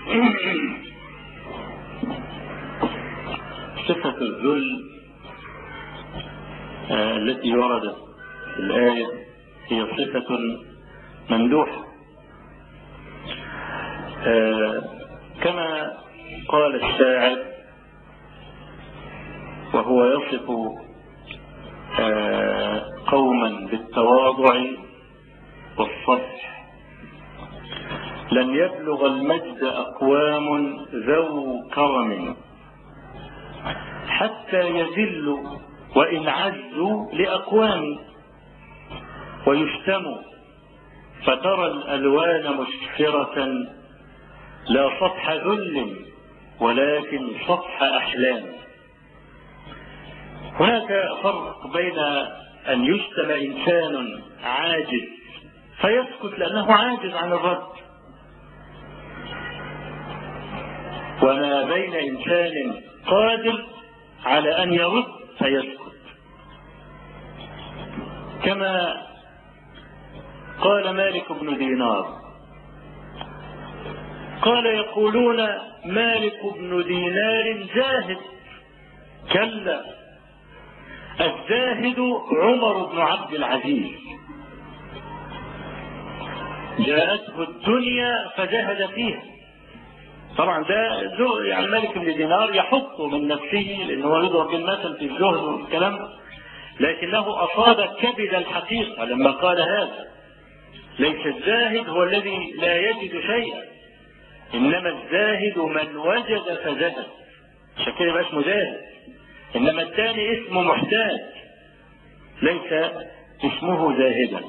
B: صفة الذل آه التي وردت في الآية هي صفة ممدوحة، آه كما قال الشاعر وهو يصف آه قوما بالتواضع والصفح: لن يبلغ المجد أقوام ذو كرم حتى يذلوا وإن عزوا لأقوام، ويشتموا فترى الألوان مسفرة لا سطح ذل ولكن سطح أحلام. هناك فرق بين أن يشتم إنسان عاجز فيسكت لأنه عاجز عن الرد، وما بين إنسان قادر على أن يرد فيسكت. كما قال مالك بن دينار، قال: يقولون مالك بن دينار زاهد. كلا، الزاهد عمر بن عبد العزيز، جاءته الدنيا فزهد فيها. طبعا ده يعني مالك بن دينار يحط من نفسه لأنه يضرب بالمثل في الزهد والكلام، لكنه أصاب كبد الحقيقة لما قال هذا. ليس الزاهد هو الذي لا يجد شيئا، إنما الزاهد من وجد فزهد، عشان كده يبقى اسمه زاهد. إنما الثاني اسمه محتاج، ليس اسمه زاهدا.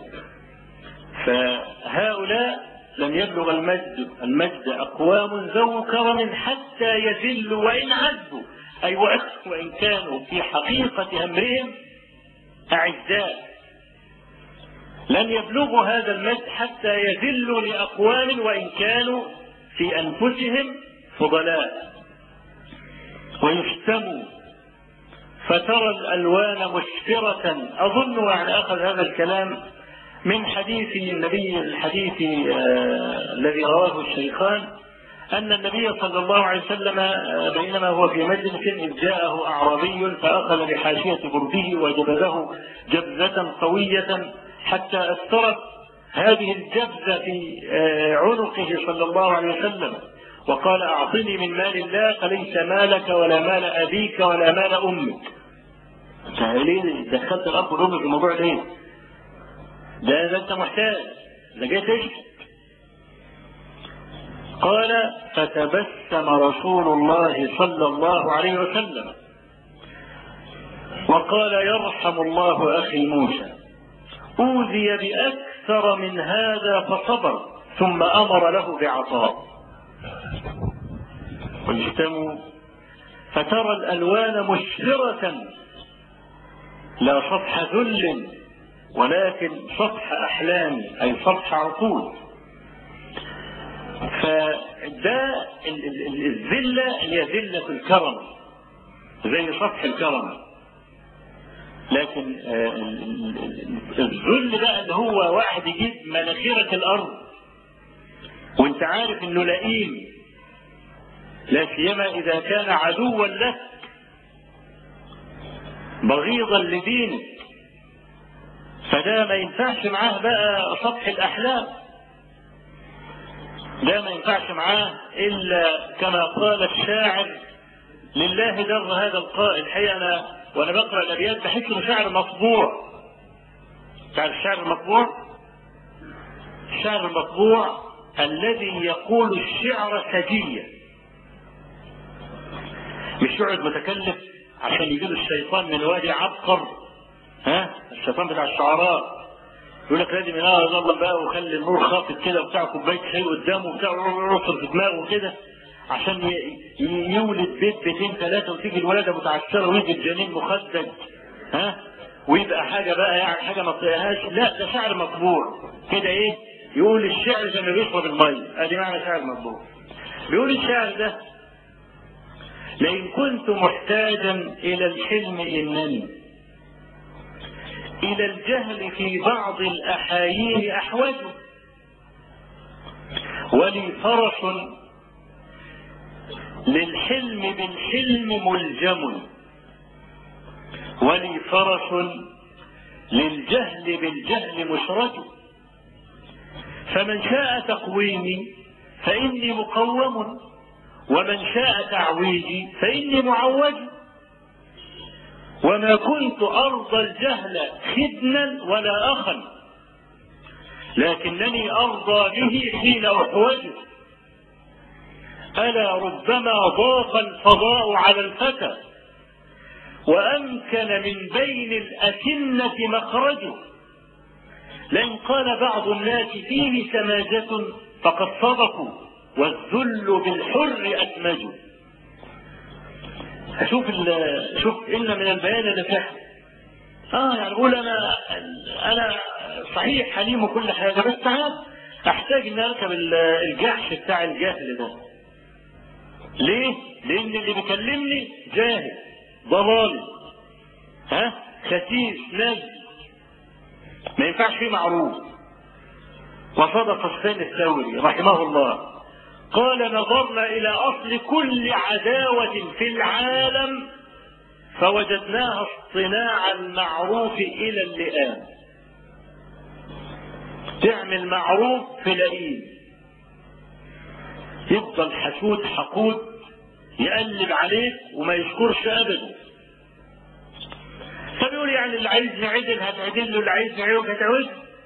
B: فهؤلاء لم يبلغ المجد المجد أقوام ذو كرم حتى يذلوا وإن عزوا، أي وإن كانوا في حقيقة أمرهم أعزاء. لن يبلغوا هذا المجد حتى يذلوا لأقوام وإن كانوا في أنفسهم فضلاء. ويشتموا فترى الألوان مسفرة. أظن يعني أخذ هذا الكلام من حديث النبي، الحديث آه الذي رواه الشيخان، أن النبي صلى الله عليه وسلم آه بينما هو في مجلس إذ جاءه أعرابي فأخذ بحاشية برده وجبذه جبزة قوية حتى أثرت هذه الجبزة في آه عنقه صلى الله عليه وسلم، وقال: أعطني من مال الله، فليس مالك ولا مال أبيك ولا مال أمك. ليه دخلت الأب والأم في الموضوع ليه؟ ده, ده أنت محتاج، ده جاي تشتك. قال: فتبسم رسول الله صلى الله عليه وسلم وقال: يرحم الله أخي موسى، أوذي بأكثر من هذا فصبر، ثم أمر له بعطاء. ويشتموا فترى الألوان مسفرة لا سطح ذل ولكن سطح أحلام، أي سطح عقول. فده الذلة اللي هي ذلة الكرم زي سطح الكرم، لكن الذل بقى اللي هو واحد يجيب مناخيرك الأرض وانت عارف انه لئيم، لا سيما إذا كان عدوا لك بغيضا لدينك، فده ما ينفعش معاه بقى سطح الأحلام، ده ما ينفعش معاه إلا كما قال الشاعر: لله در هذا القائل. الحقيقة أنا وأنا بقرأ الأبيات بحس إنه شعر مطبوع. تعرف الشعر المطبوع؟ الشعر المطبوع الذي يقول الشعر سجيا، مش يقعد متكلف عشان يجيب الشيطان من وادي عبقر، ها الشيطان بتاع الشعراء يقول لك لازم ينور الله بقى وخلي النور خافت كده وبتاع كوبايه شاي قدامه وبتاع يعصر في دماغه كده عشان يولد بيت بيتين ثلاثه وتيجي الولاده متعثره ويجي الجنين مخدج ها ويبقى حاجه بقى يعني حاجه ما تطيقهاش. لا ده شعر مطبوع كده ايه يقول الشعر زي ما بيشرب الميه. ادي معنى شعر مطبوع. بيقول الشعر ده لئن كنت محتاجا الى الحلم انني الى الجهل في بعض الاحايين احوج ولي فرس للحلم بالحلم ملجم ولي فرس للجهل بالجهل مشرج فمن شاء تقويمي فإني مقوم ومن شاء تعويجي فإني معوج وما كنت أرضى الجهل خدنا ولا أخا لكنني أرضى به حين أحوجه ألا ربما ضاق الفضاء على الفتى وأمكن من بين الأكنة مخرجه لئن قال بعض الناس فيه سماجة فقد صدقوا والذل بالحر أتمج. شوف شوف إن من البيان لسحر. اه يعني بقول انا انا صحيح حليم وكل حاجه بس ساعات احتاج ان اركب الجحش بتاع الجاهل ده. ليه؟ لان اللي بيكلمني جاهل ضلالي ها خسيس نجم ما ينفعش فيه معروف. وصدق سفيان الثوري رحمه الله قال نظرنا الى اصل كل عداوه في العالم فوجدناها اصطناع المعروف الى اللئام. تعمل معروف في لئيم يفضل حسود حقود يقلب عليك وما يشكرش ابدا. فبيقول يعني اللي عايز نعدل هتعدل له اللي عايز نعوج هتعوج.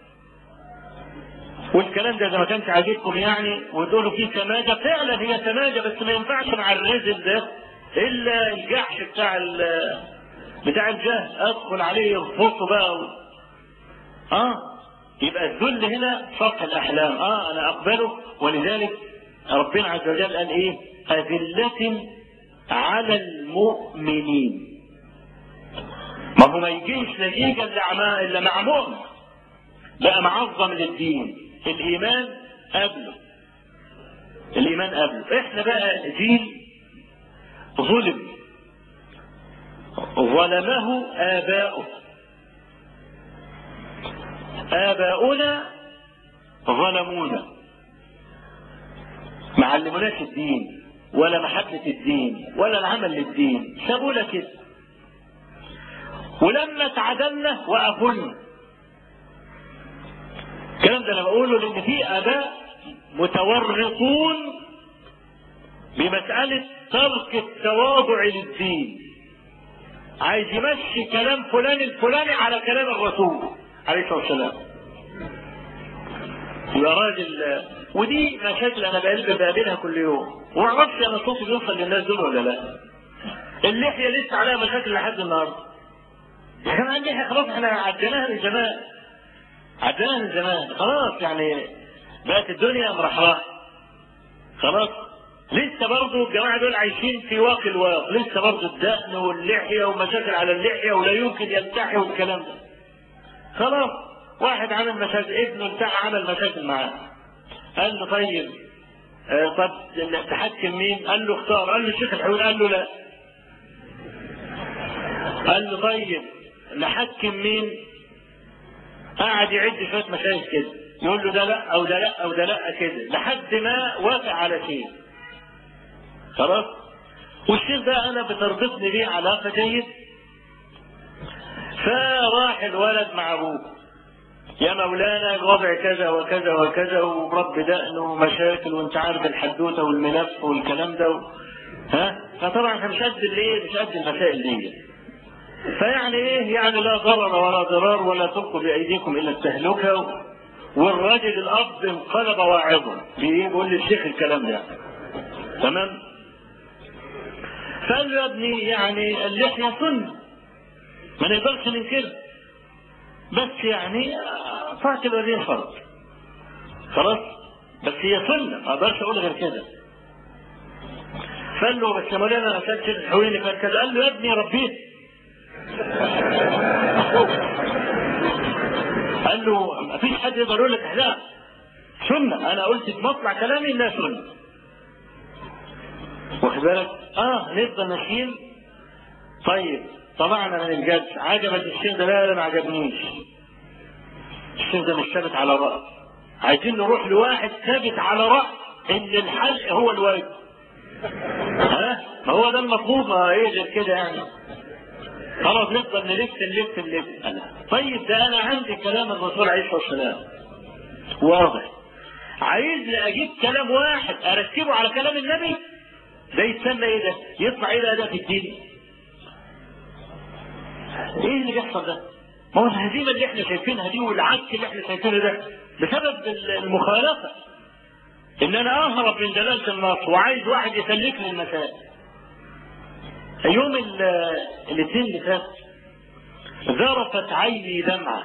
B: والكلام ده اذا ما كانش عاجبكم يعني وتقولوا فيه سماجه فعلا هي سماجه بس ما ينفعش مع الرزل ده الا الجحش بتاع بتاع الجهل ادخل عليه يرفضه بقى و... اه يبقى الذل هنا سطح الاحلام. اه انا اقبله. ولذلك ربنا عز وجل قال ايه اذلة على المؤمنين. ما هو ما يجيش نتيجه الا الا مع مؤمن بقى معظم للدين. الايمان قبله الايمان قبله. احنا بقى جيل ظلم ظلمه آباؤه. آباؤنا ظلمونا ما علموناش الدين ولا محبة الدين ولا العمل للدين سابونا كده. ولما تعدلنا وقفلنا. الكلام ده انا بقوله لان في اباء متورطون بمسألة ترك التواضع للدين. عايز يمشي كلام فلان الفلاني على كلام الرسول عليه الصلاة والسلام. يبقى راجل. ودي مشاكل انا بقابلها كل يوم وما اعرفش انا صوتي بيوصل للناس دول ولا لا. اللحية لسه عليها مشاكل لحد النهارده. يا جماعة اللحية خلاص احنا عديناها من زمان. عديناها من زمان خلاص يعني بقت الدنيا مرحرحة خلاص. لسه برضه الجماعة دول عايشين في واقع الواقع. لسه برضه الدقن واللحية ومشاكل على اللحية ولا يمكن يلتحي والكلام ده. خلاص واحد عمل مشاكل ابنه بتاع عمل مشاكل معاه. قال له طيب آه طب تحكم مين؟ قال له اختار. قال له الشيخ الحويل. قال له لا. قال له طيب نحكم مين؟ قاعد يعد شوية مشاكل كده يقول له ده لا او ده لا او ده لا كده لحد ما وافق على شيء. خلاص. والشيخ ده انا بتربطني بيه علاقه جيد. فراح الولد مع ابوه يا مولانا الوضع كذا وكذا وكذا ورب دقن ومشاكل وانت عارف الحدوته والملف والكلام ده و... ها فطبعا احنا مش قد الايه مش قد المسائل دي. فيعني ايه يعني لا ضرر ولا ضرار ولا تلقوا بايديكم الى التهلكه. والراجل الاب انقلب واعظا بيقول للشيخ الكلام ده تمام. فقال له يا ابني يعني اللحية سنة ما نقدرش ننكرها بس يعني ينفعش تبقى دي فرض خلاص، بس هي سنه ما اقدرش اقول غير كده. قال له بس يا مولانا انا كان شيخ الحويني كان كذا. قال له يا ابني ربيه. قال له ما فيش حد يقدر يقول لك لا سنه، انا قلت في مطلع كلامي انها سنه. واخد بالك؟ اه نفضل ماشيين. طيب طلعنا من الجلسه، عجبك الشيخ ده؟ لا لا ما عجبنيش، الشيخ ده مش ثابت على راي، عايزين نروح لواحد ثابت على راي ان الحلق هو الواجب. ها ما هو ده المطلوب، ما ايه غير كده يعني. خلاص نفضل نلف نلف نلف. طيب ده انا عندي كلام الرسول عليه الصلاه والسلام واضح، عايز لي اجيب كلام واحد اركبه على كلام النبي، ده يتسمى ايه؟ ده يطلع ايه؟ ده في الدين. ايه اللي بيحصل ده؟ ما هو الهزيمه اللي احنا شايفينها دي والعك اللي احنا شايفينه ده بسبب المخالفه، ان انا اهرب من دلاله النص وعايز واحد يسلك لي المسائل. يوم الاثنين اللي فات ذرفت عيني دمعه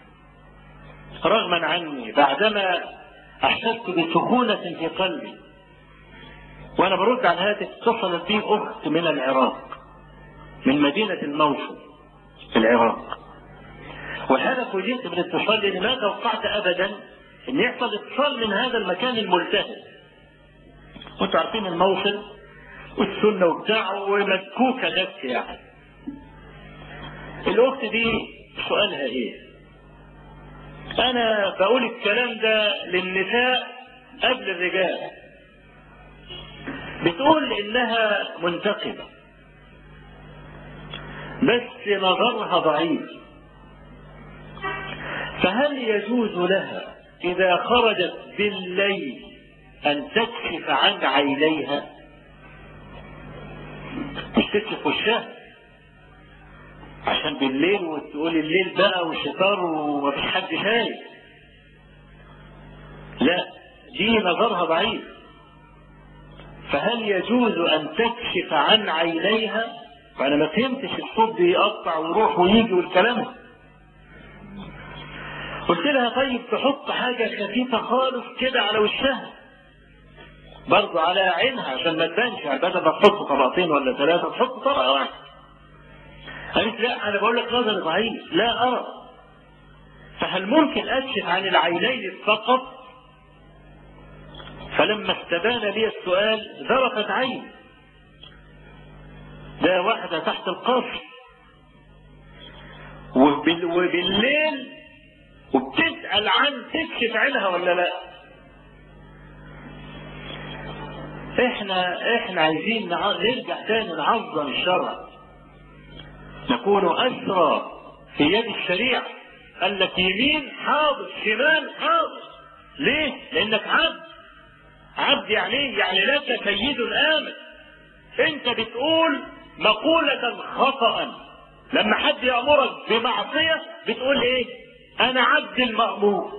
B: رغما عني بعدما احسست بسخونه في قلبي، وانا برد على الهاتف اتصلت بي اخت من العراق، من مدينه الموصل في العراق. وهذا فوجئت بالاتصال لاني ما توقعت ابدا ان يحصل اتصال من هذا المكان الملتهب. وانتم عارفين الموصل والسنه وبتاع ومسكوكه دك يعني. الاخت دي سؤالها ايه؟ انا بقول الكلام ده للنساء قبل الرجال. بتقول انها منتقبه بس نظرها ضعيف، فهل يجوز لها اذا خرجت بالليل ان تكشف عن عينيها؟ مش تكشف وشها عشان بالليل وتقول الليل بقى والشطار ومفيش حد شايف، لا دي نظرها ضعيف. فهل يجوز ان تكشف عن عينيها؟ فانا ما فهمتش الصوت بيقطع ويروح ويجي والكلام. قلت لها طيب تحط حاجه خفيفه خالص كده على وشها برضه على عينها عشان ما تبانش، بدل ما تحط طبقتين ولا ثلاثه تحط طبقه واحده. قالت لا انا بقول لك نظري ضعيف لا ارى. فهل ممكن اكشف عن العينين فقط؟ فلما استبان لي السؤال ذرفت عيني. ده واحده تحت القصر وبالليل وبتسأل عن تكشف عينها ولا لا. احنا احنا عايزين نرجع تاني نعظم الشرع، نكون اسرى في يد الشريعه. قال لك يمين حاضر شمال حاضر. ليه؟ لانك عبد. عبد يعني ايه؟ يعني لك سيد امن. انت بتقول مقولة خطأ. لما حد يأمرك بمعصية بتقول ايه؟ انا عبد المأمور.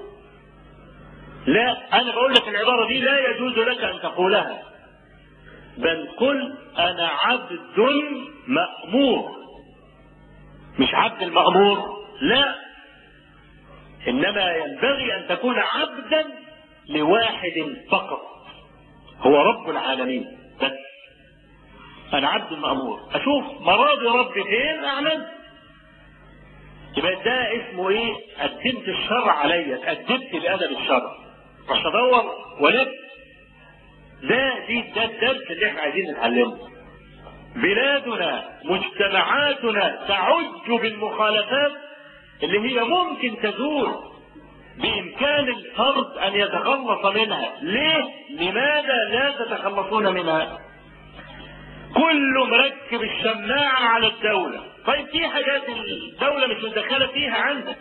B: لا انا بقول لك العبارة دي لا يجوز لك ان تقولها، بل قل انا عبد مأمور. مش عبد المأمور، لا، انما ينبغي ان تكون عبدا لواحد فقط هو رب العالمين بس. انا عبد المأمور، اشوف مراضي ربي فين اعمل. يبقى ده اسمه ايه؟ قدمت الشرع عليا، قدمت بأدب الشرع، مش ادور ولف. ده دي ده الدرس اللي احنا عايزين نتعلمه. بلادنا مجتمعاتنا تعج بالمخالفات اللي هي ممكن تزول بامكان الفرد ان يتخلص منها. ليه؟ لماذا لا تتخلصون منها؟ كله مركب الشماعة على الدولة. طيب في حاجات الدولة مش متدخلة فيها عندك.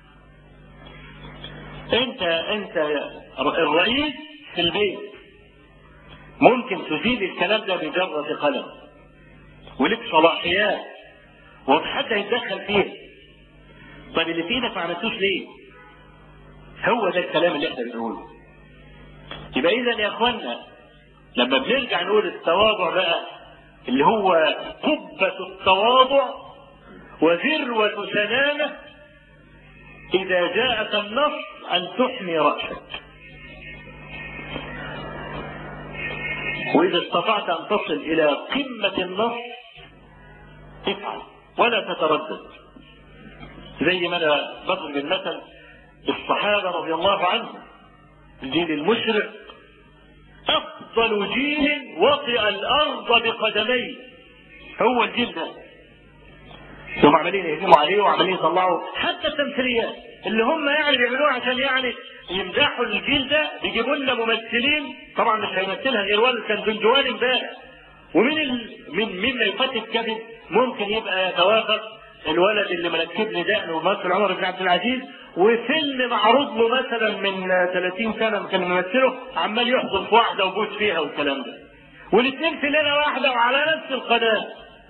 B: انت انت الرئيس في البيت ممكن تزيل الكلام ده بجرة قلم ولك صلاحيات وحد يتدخل فيه. طيب اللي في ايدك ما عملتوش ليه؟ هو ده الكلام اللي احنا بنقوله. يبقى اذا يا اخوانا لما بنرجع نقول التواضع بقى اللي هو قبة التواضع وذروة سنامة،
A: إذا جاءك النص أن تحمي رأسك، وإذا استطعت أن تصل إلى قمة النص افعل ولا تتردد. زي ما أنا بضرب المثل الصحابة رضي الله عنهم، الجيل المشرق أفضل جيل وطئ الأرض بقدميه، هو الجيل ده. هم عمالين يهجموا عليه وعمالين يطلعوا حتى التمثيليات اللي هم يعني بيعملوها عشان يعني يمدحوا الجيل ده، يجيبوا لنا ممثلين طبعا مش هيمثلها غير ولد كان جنجوان امبارح. ومن ال... من مما يفتت كذب ممكن يبقى يتوافق الولد اللي مركب لي دقن ومثل عمر بن عبد العزيز، وفيلم معروض له مثلا من ثلاثين سنه كان ممثله عمال يحضن في واحده وبوس فيها والكلام ده، والاثنين في ليله واحده وعلى نفس القناه.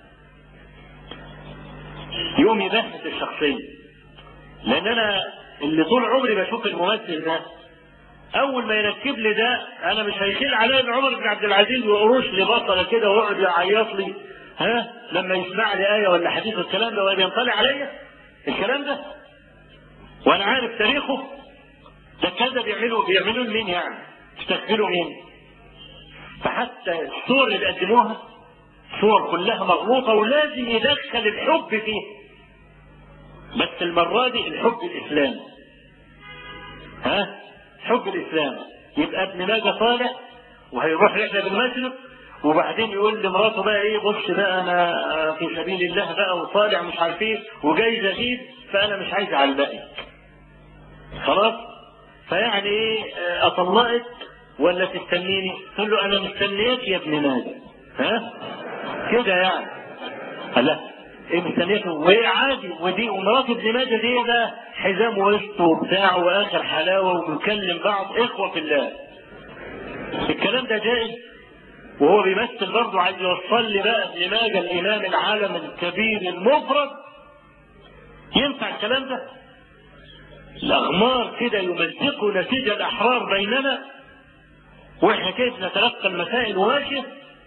A: يوم يبحث الشخصيه، لان انا اللي طول عمري بشوف الممثل ده اول ما يركب لي ده انا مش هيشيل عليه ان عمر بن عبد العزيز وقروش لي بطله كده ويقعد يعيط لي ها لما يسمع لي ايه ولا حديث الكلام ده وينطلع عليا الكلام ده وانا عارف تاريخه. ده كذا بيعملوا بيعملوا مين يعني؟ يستغفروا مين؟ فحتى الصور اللي بيقدموها صور كلها مغلوطه ولازم يدخل الحب فيه، بس المره دي الحب الاسلامي. ها؟ حب الاسلام. يبقى ابن ماجه طالع وهيروح رحله بالمشرق وبعدين يقول لمراته بقى ايه بص بقى انا في سبيل الله بقى وطالع مش عارف ايه وجاي زهيد فانا مش عايز اعلقك. خلاص؟ فيعني ايه اطلقك ولا تستنيني؟ تقول له انا مستنياك يا ابن ماجه. ها؟ كده يعني. لا ايه مستنياك وايه عادي ودي ومرات ابن ماجه دي ده حزام وسط وبتاع واخر حلاوه وبنكلم بعض اخوه في الله. الكلام ده جائز وهو بيمثل برضه عايز يوصل لي بقى ابن ماجه الامام العالم الكبير المفرد. ينفع الكلام ده؟ الاغمار كده يمزقوا نسيج الاحرار بيننا واحنا كيف نتلقى المسائل واجه.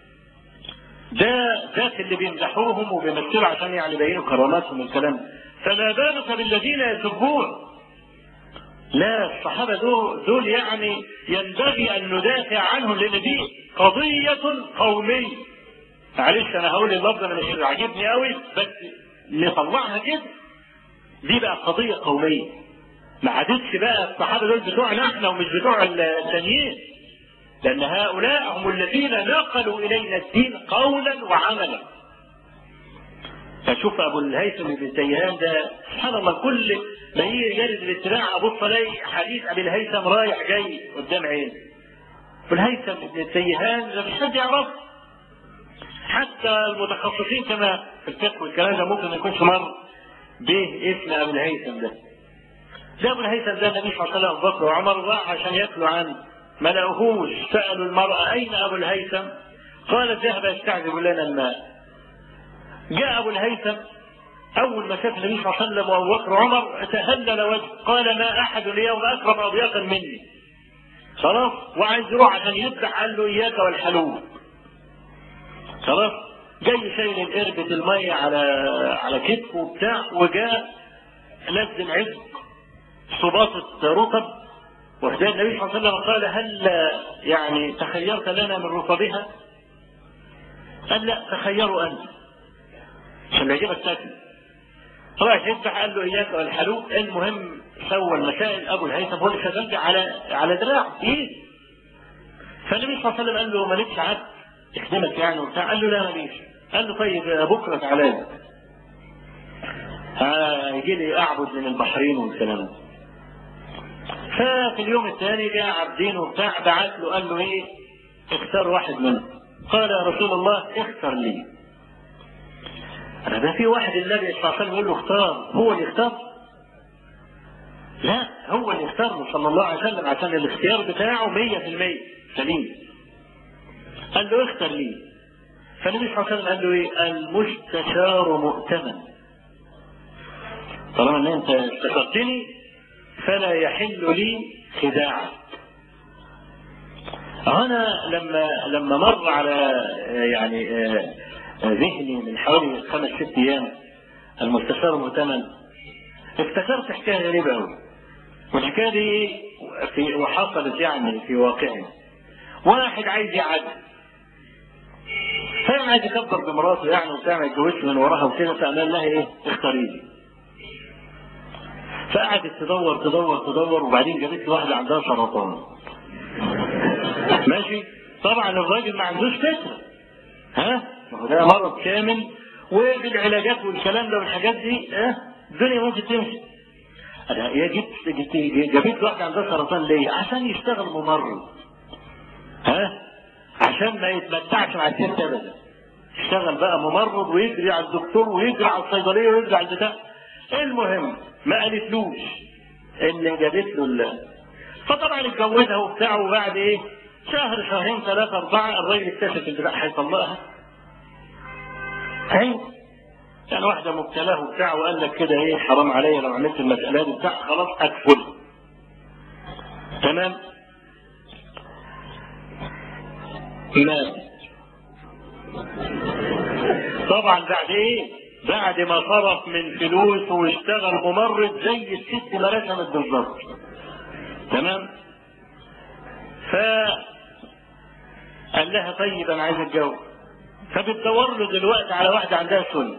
A: ده ذات اللي بيمدحوهم وبيمثلوا عشان يعني يبينوا كراماتهم الكلام. فما بالك بالذين يسبون؟ لا الصحابه دول, دول يعني ينبغي ان ندافع عنهم لان دي قضيه قوميه. معلش انا هقول اللفظ انا مش عاجبني قوي بس نطلعها كده. دي بقى قضيه قوميه ما عادتش بقى الصحابه دول بتوعنا احنا ومش بتوع الثانيين، لأن هؤلاء هم الذين نقلوا إلينا الدين قولا وعملا. فشوف أبو الهيثم بن تيهان ده سبحان الله كل ما يجرد الاتباع أبص ألاقي حديث أبي الهيثم رايح جاي قدام عيني. أبو الهيثم بن تيهان ده مش حد يعرفه، حتى المتخصصين كما في الفقه والكلام ده ممكن ما يكونش مر به اسم أبو الهيثم ده. ده أبو الهيثم ده النبي صلى الله عليه وسلم أبو بكر وعمر راح عشان ياكلوا عنه ما لقوهوش. سألوا المرأة أين أبو الهيثم؟ قالت ذهب يستعذب لنا الماء. جاء أبو الهيثم أول ما شاف النبي صلى الله عليه وسلم وأبو بكر وعمر تهلل وجهه قال ما أحد اليوم أكرم أضيافا مني. خلاص وعايز يروح عشان يذبح قال له إياك والحلوب. خلاص جاي شايل القربة المية على على كتفه وبتاع وجاء لازم عزق صباطة رطب وحدان النبي صلى الله عليه وسلم قال هل يعني تخيرت لنا من رطبها؟ قال لا تخيروا أنت عشان لا يجيبك تاكل. راح يذبح قال له إياك والحلوب. المهم سوى المسائل أبو الهيثم هو اللي شغال على على دراعه إيه؟ فالنبي صلى الله عليه وسلم قال له مالكش عبد يخدمك يعني وبتاع؟ قال له لا ماليش. قال له طيب بكرة تعالى لي هيجي لي أعبد من البحرين والكلام ده. ففي اليوم الثاني جاء عبدين وبتاع بعت له قال له ايه اختار واحد منهم. قال يا رسول الله اختر لي. انا ده في واحد النبي صلى الله عليه وسلم يقول له اختار هو اللي اختار؟ لا هو اللي اختار صلى الله عليه وسلم عشان الاختيار بتاعه مية في المية سليم. قال له اختر لي. فالنبي صلى الله عليه وسلم قال له ايه المستشار مؤتمن. طالما ان انت استشرتني فلا يحل لي خداعك. أنا لما لما مر على يعني ذهني من حوالي خمس ست أيام المستشار المؤتمن
B: افتكرت حكايه غريبه قوي، والحكايه دي في وحصلت يعني في واقعنا. واحد عايز يعدي، فاهم، عايز يكبر بمراته يعني وبتاع، ما يتجوزش من وراها وكده، فقال لها ايه اختاري لي. فقعدت تدور تدور تدور، وبعدين جابت له واحده عندها سرطان. ماشي، طبعا الراجل ما عندوش فكره، ها، ده مرض كامل وبالعلاجات والكلام ده والحاجات دي، ها، الدنيا ممكن تمشي. هي جبت جابت واحده عندها سرطان ليه؟ عشان يشتغل ممرض، ها، عشان ما يتمتعش مع الست ابدا. يشتغل بقى ممرض ويجري على الدكتور ويجري على الصيدليه ويجري على البتاع. المهم ما قالتلوش ان جابت له الله. فطبعا اتجوزها وبتاع، وبعد ايه شهر شهرين ثلاثه اربعه الراجل اكتشف ان بقى هيطلقها. هي يعني واحده مبتلاه وبتاع، وقال لك كده ايه حرام عليا لو عملت المساله دي بتاع، خلاص اكفل. تمام. لا طبعا بعد ايه؟ بعد ما صرف من فلوس واشتغل ممرض زي الست ما رسمت بالظبط. تمام. ف قال لها طيب انا عايز اتجوز. فبتدور له دلوقتي على واحده عندها سن.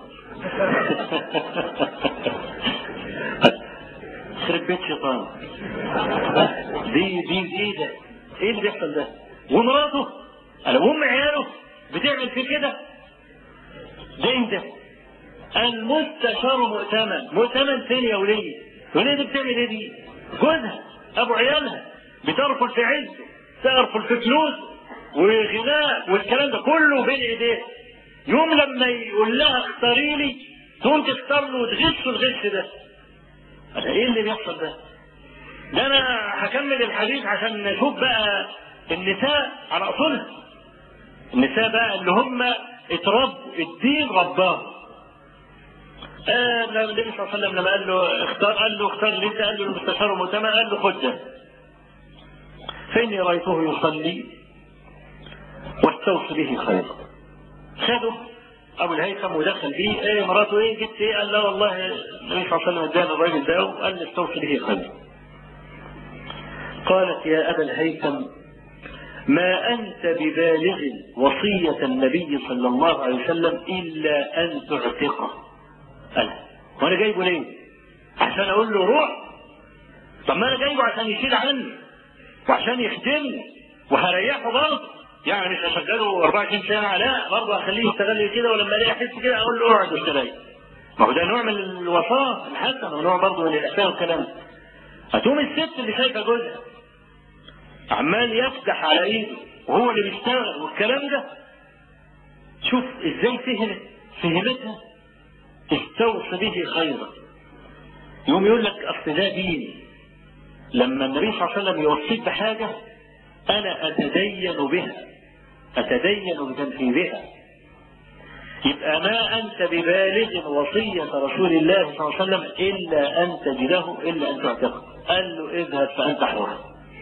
B: خرب بيت شيطان. دي دي دي ده ايه اللي بيحصل ده؟ ومراته قال وام عياله بتعمل في كده. ده انت المستشار مؤتمن. مؤتمن فين يا وليه؟ وليه دي بتعمل ايه دي؟ جوزها ابو عيالها بترفل في عزه، ترفل في فلوس وغناء والكلام ده كله بين ايديه. يوم لما يقول لها اختاري لي تقوم تختار له وتغش الغش ده. ايه اللي بيحصل ده؟ ده انا هكمل الحديث عشان نشوف بقى النساء على اصولها. النساء بقى اللي هم اتربوا الدين رباهم. آه النبي صلى الله عليه وسلم لما قال له اختار، قال له اختار لي انت، قال له المستشار مؤتمن، قال له خد ده فاني رايته يصلي واستوصي به خيرا. خده ابو الهيثم ودخل بيه. ايه مراته ايه جبت ايه؟ قال لا والله النبي صلى الله عليه وسلم ادانا الراجل ده وقال لي استوصي به خيرا. قالت يا ابا الهيثم ما انت ببالغ وصيه النبي صلى الله عليه وسلم الا ان تعتقه. قال وانا جايبه ليه؟ عشان اقول له روح؟ طب ما انا جايبه عشان يشيل عني وعشان يخدمني وهريحه برضه، يعني مش هشغله أربعة وعشرين ساعه، لا برضه هخليه يشتغل لي كده، ولما الاقي احس كده اقول له اقعد واشتغل. ما هو ده نوع من الوصاه الحسن ونوع برضه من الاحسان والكلام. هتقوم الست اللي شايفه جوزها عمال يفتح على ايده وهو اللي بيشتغل والكلام ده، شوف ازاي فهمت فهمتها استوصي به خيرا. يوم يقول لك اصل ده دين. لما النبي صلى الله عليه وسلم يوصيك بحاجه انا اتدين بها، اتدين بتنفيذها. يبقى ما انت ببالغ وصيه رسول الله صلى الله عليه وسلم الا ان تجده الا ان تعتقه. قال له اذهب فانت حر.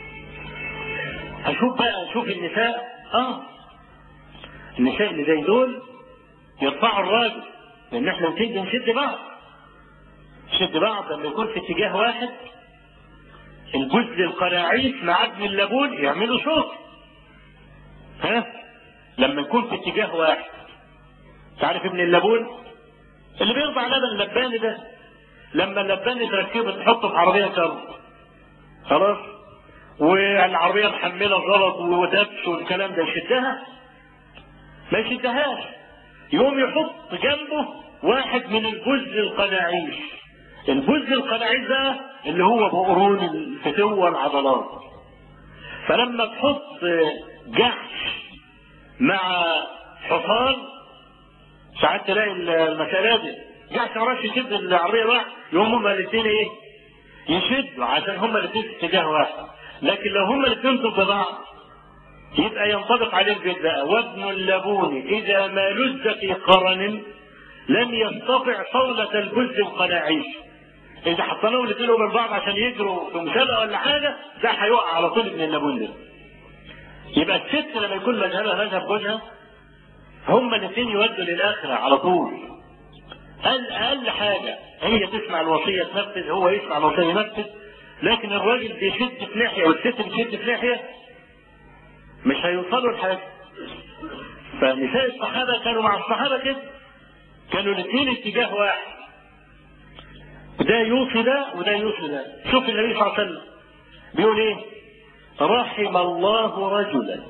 B: هشوف بقى شوف النساء، اه النساء اللي زي دول يرفعوا الراجل، لان احنا نشد نشد بعض نشد بعض لما يكون في اتجاه واحد. الجزء القراعيس مع ابن اللبون يعملوا صوت، ها، لما يكون في اتجاه واحد. تعرف ابن اللبون اللي بيرضع لبن اللباني ده، لما اللباني تركبه تحطه في عربيه كرب خلاص، والعربيه محمله غلط ودبس والكلام ده، يشدها؟ ما يشدهاش. يقوم يحط جنبه واحد من الجزء القناعيس. الجزء القناعيس ده اللي هو بقرون الفتوة العضلات. فلما تحط جحش مع حصان ساعات تلاقي المسألة دي جحش عراش يشد العربية واحد، يقوم هما الاثنين ايه؟ يشدوا عشان هما الاثنين في اتجاه واحد. لكن لو هما الاثنين ضد بعض يبقى ينطبق عليه البيت بقى وابن اللبون اذا ما لز في قرن لم يستطع صولة الجزء القناعيس. اذا حطيناهم الاثنين من بعض عشان يجروا في مسابقه ولا حاجه، ده هيقع على طول ابن اللبون ده. يبقى الست لما يكون مذهبها مذهب جوزها هما الاثنين يودوا للاخره على طول. قال اقل حاجه هي تسمع الوصيه تنفذ، هو يسمع الوصيه ينفذ، لكن الراجل بيشد في ناحيه والست بتشد في ناحيه مش هيوصلوا لحاجه. فنساء الصحابه كانوا مع الصحابه كده، كانوا الاثنين اتجاه واحد، ده يوصي ده وده يوصي ده. شوف النبي صلى الله عليه وسلم بيقول ايه؟ رحم الله رجلا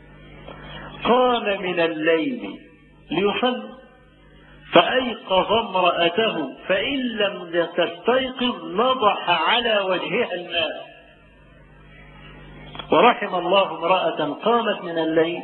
B: قام من الليل ليصلي فأيقظ امرأته فإن لم تستيقظ نضح على وجهها الماء. ورحم الله امرأة قامت من الليل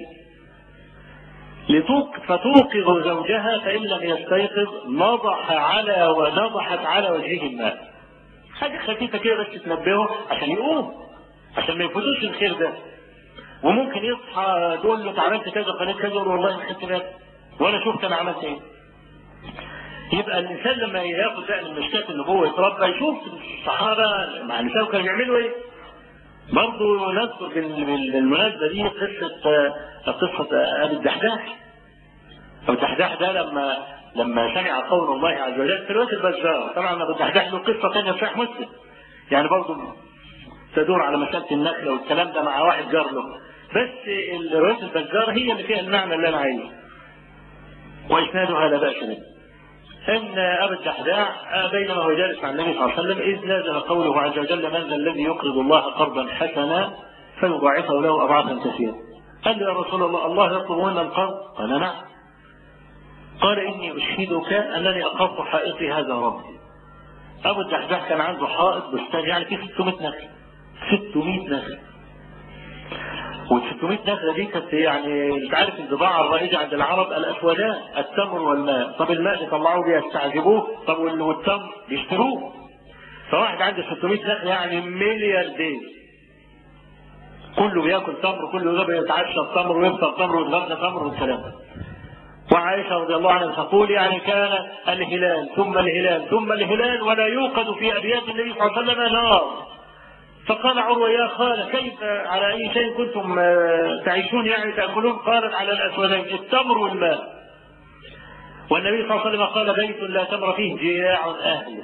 B: فتوقظ زوجها فإن لم يستيقظ نضح على ونضحت على وجهه الماء. حاجة خفيفة كده بس تنبهه عشان يقوم، عشان ما يفوتوش الخير ده. وممكن يصحى تقول له تعملت كذا قناه كذا يقول والله ما خدت بالي وانا شفت انا عملت ايه. يبقى الانسان لما ياخد بقى من مشكله النبوه يتربى يشوف الصحابه مع النساء كانوا بيعملوا ايه. برضه نذكر بالمناسبه دي قصه قصه ابي الدحداح. ابو الدحداح ده لما لما سمع قول الله عز وجل في روايه البزار، طبعا ابو الدحداح له قصه ثانيه في صحيح مسلم يعني برضه تدور على مساله النخله والكلام ده مع واحد جار له، بس روايه البزار هي اللي فيها المعنى اللي انا عايزه واسنادها لا باس به. ان ابا الدحداح بينما هو جالس مع النبي صلى الله عليه وسلم اذ نزل قوله عز وجل من ذا الذي يقرض الله قرضا حسنا فيضاعفه له اضعافا كثيره. قال له يا رسول الله الله يطلب منا القرض؟ قال نعم. قال اني اشهدك انني اقرضت حائطي هذا ربي. ابو الدحداح كان عنده حائط بستان يعني فيه ستمائة نخله، ستمائة نخله، وال ستمائة نخله دي كانت يعني انت عارف البضاعه الرائجه عند العرب الاسودان التمر والماء. طب الماء يطلعوه بيستعجبوه، طب والتمر بيشتروه. فواحد عنده ستمائة نخله يعني ملياردير، كله بياكل تمر، كله ده بيتعشى التمر ويفطر تمر ويتغدى تمر والكلام ده. وعائشه رضي الله عنها تقول يعني كان الهلال ثم الهلال ثم الهلال ولا يوقد في ابيات النبي صلى الله عليه وسلم نار. فقال عروه يا خاله كيف على اي شيء كنتم تعيشون يعني تاكلون؟ قالت على الاسودين التمر والماء. والنبي صلى الله عليه وسلم قال بيت لا تمر فيه جياع اهله.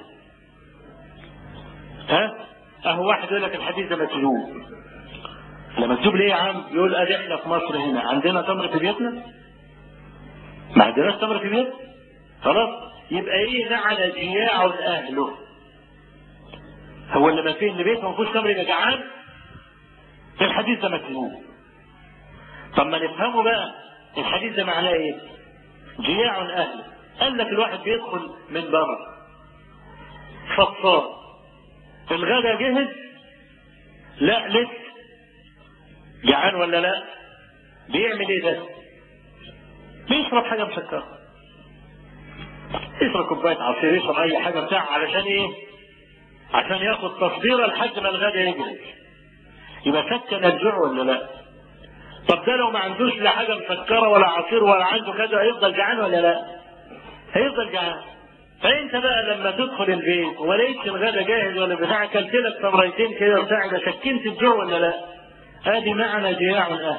B: ها اهو واحد يقول لك الحديث ده مكذوب. لما تكتب ليه يا عم؟ يقول ادي احنا في مصر هنا عندنا تمر في بيتنا؟ ما عندناش تمر في بيتنا؟ خلاص يبقى ايه نعل جياع اهله؟ هو اللي ما فيه ان بيته ما فيهوش تمر يبقى جعان؟ الحديث ده مكذوب. طب ما نفهمه بقى الحديث ده معناه ايه؟ جياع اهله. قال لك الواحد بيدخل من بره فطار الغدا جهز؟ لا لسه. جعان ولا لا؟ بيعمل ايه ده؟ بيشرب حاجه مسكره، يشرب كوبايه عصير، يشرب اي حاجه بتاع علشان ايه؟ عشان ياخد تصديره لحد ما الغدا يجري. يبقى سكن الجوع ولا لا؟ طب ده لو ما عندوش لا حاجه مسكره ولا عصير ولا عنده كذا هيفضل جعان ولا لا؟ هيفضل جعان. فانت بقى لما تدخل البيت وما لقيتش الغدا جاهز ولا بتاع اكلت لك تمرتين كده بتاع ده سكنت الجوع ولا لا؟ ادي معنى جياع الاهل.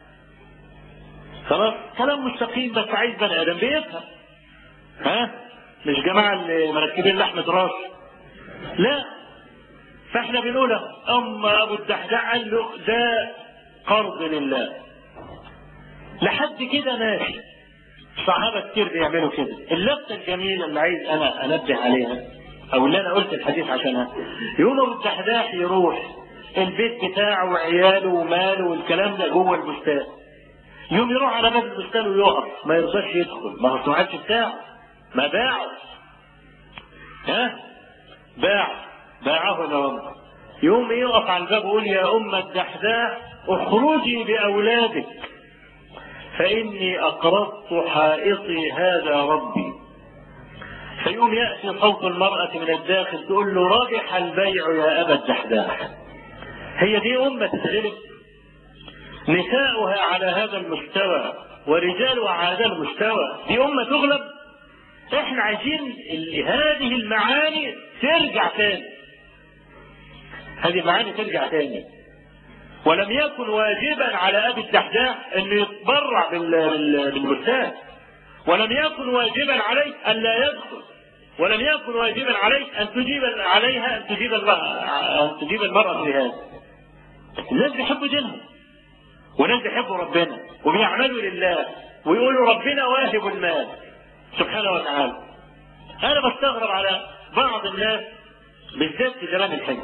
B: خلاص كلام مستقيم بس عايز بني ادم بيفهم. ها مش جماعه اللي مركبين لحمه راس. لا فاحنا بنقول اما ابو الدحداح قال له ده قرض لله لحد كده ماشي. صحابه كتير بيعملوا كده. اللفته الجميله اللي عايز انا انبه عليها او اللي انا قلت الحديث عشانها، يوم ابو الدحداح يروح البيت بتاعه وعياله وماله والكلام ده جوه البستان، يوم يروح على باب البستان ويقف ما يرضاش يدخل، ما هو ما عادش بتاعه، ما باعه. ها باع باعه لهم. يوم يقف على الباب ويقول يا ام الدحداح اخرجي باولادك فاني اقرضت حائطي هذا ربي. فيوم ياتي صوت المراه من الداخل تقول له ربح البيع يا ابا الدحداح. هي دي امه تتغلب؟ نساؤها على هذا المستوى ورجالها على هذا المستوى، دي امه تغلب؟ احنا عايزين هذه المعاني ترجع تاني، هذه المعاني ترجع تاني. ولم يكن واجبا على ابي الدحداح انه يتبرع بالبستان، ولم يكن واجبا عليه ان لا يدخل، ولم يكن واجبا عليك ان تجيب عليها ان تجيب ان تجيب المراه في هذا. الناس بيحبوا دينهم وناس بيحبوا ربنا وبيعملوا لله ويقولوا ربنا واهب المال سبحانه وتعالى. انا بستغرب على بعض الناس بالذات في زمان الحج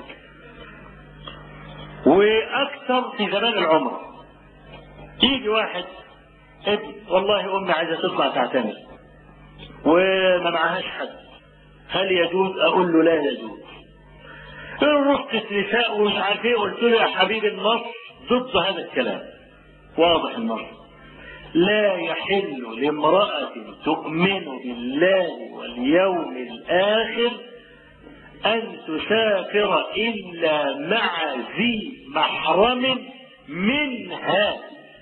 B: واكثر في زمان العمره. يجي واحد ابن والله امي عايزه تطلع تعتمر وما معهاش حد، هل يجوز؟ اقول له لا يجوز. رخصة نساء ومش عارف ايه. قلت له يا حبيبي النص ضد هذا الكلام، واضح النص. لا يحل لامرأة تؤمن بالله واليوم الآخر أن تسافر إلا مع ذي محرم منها.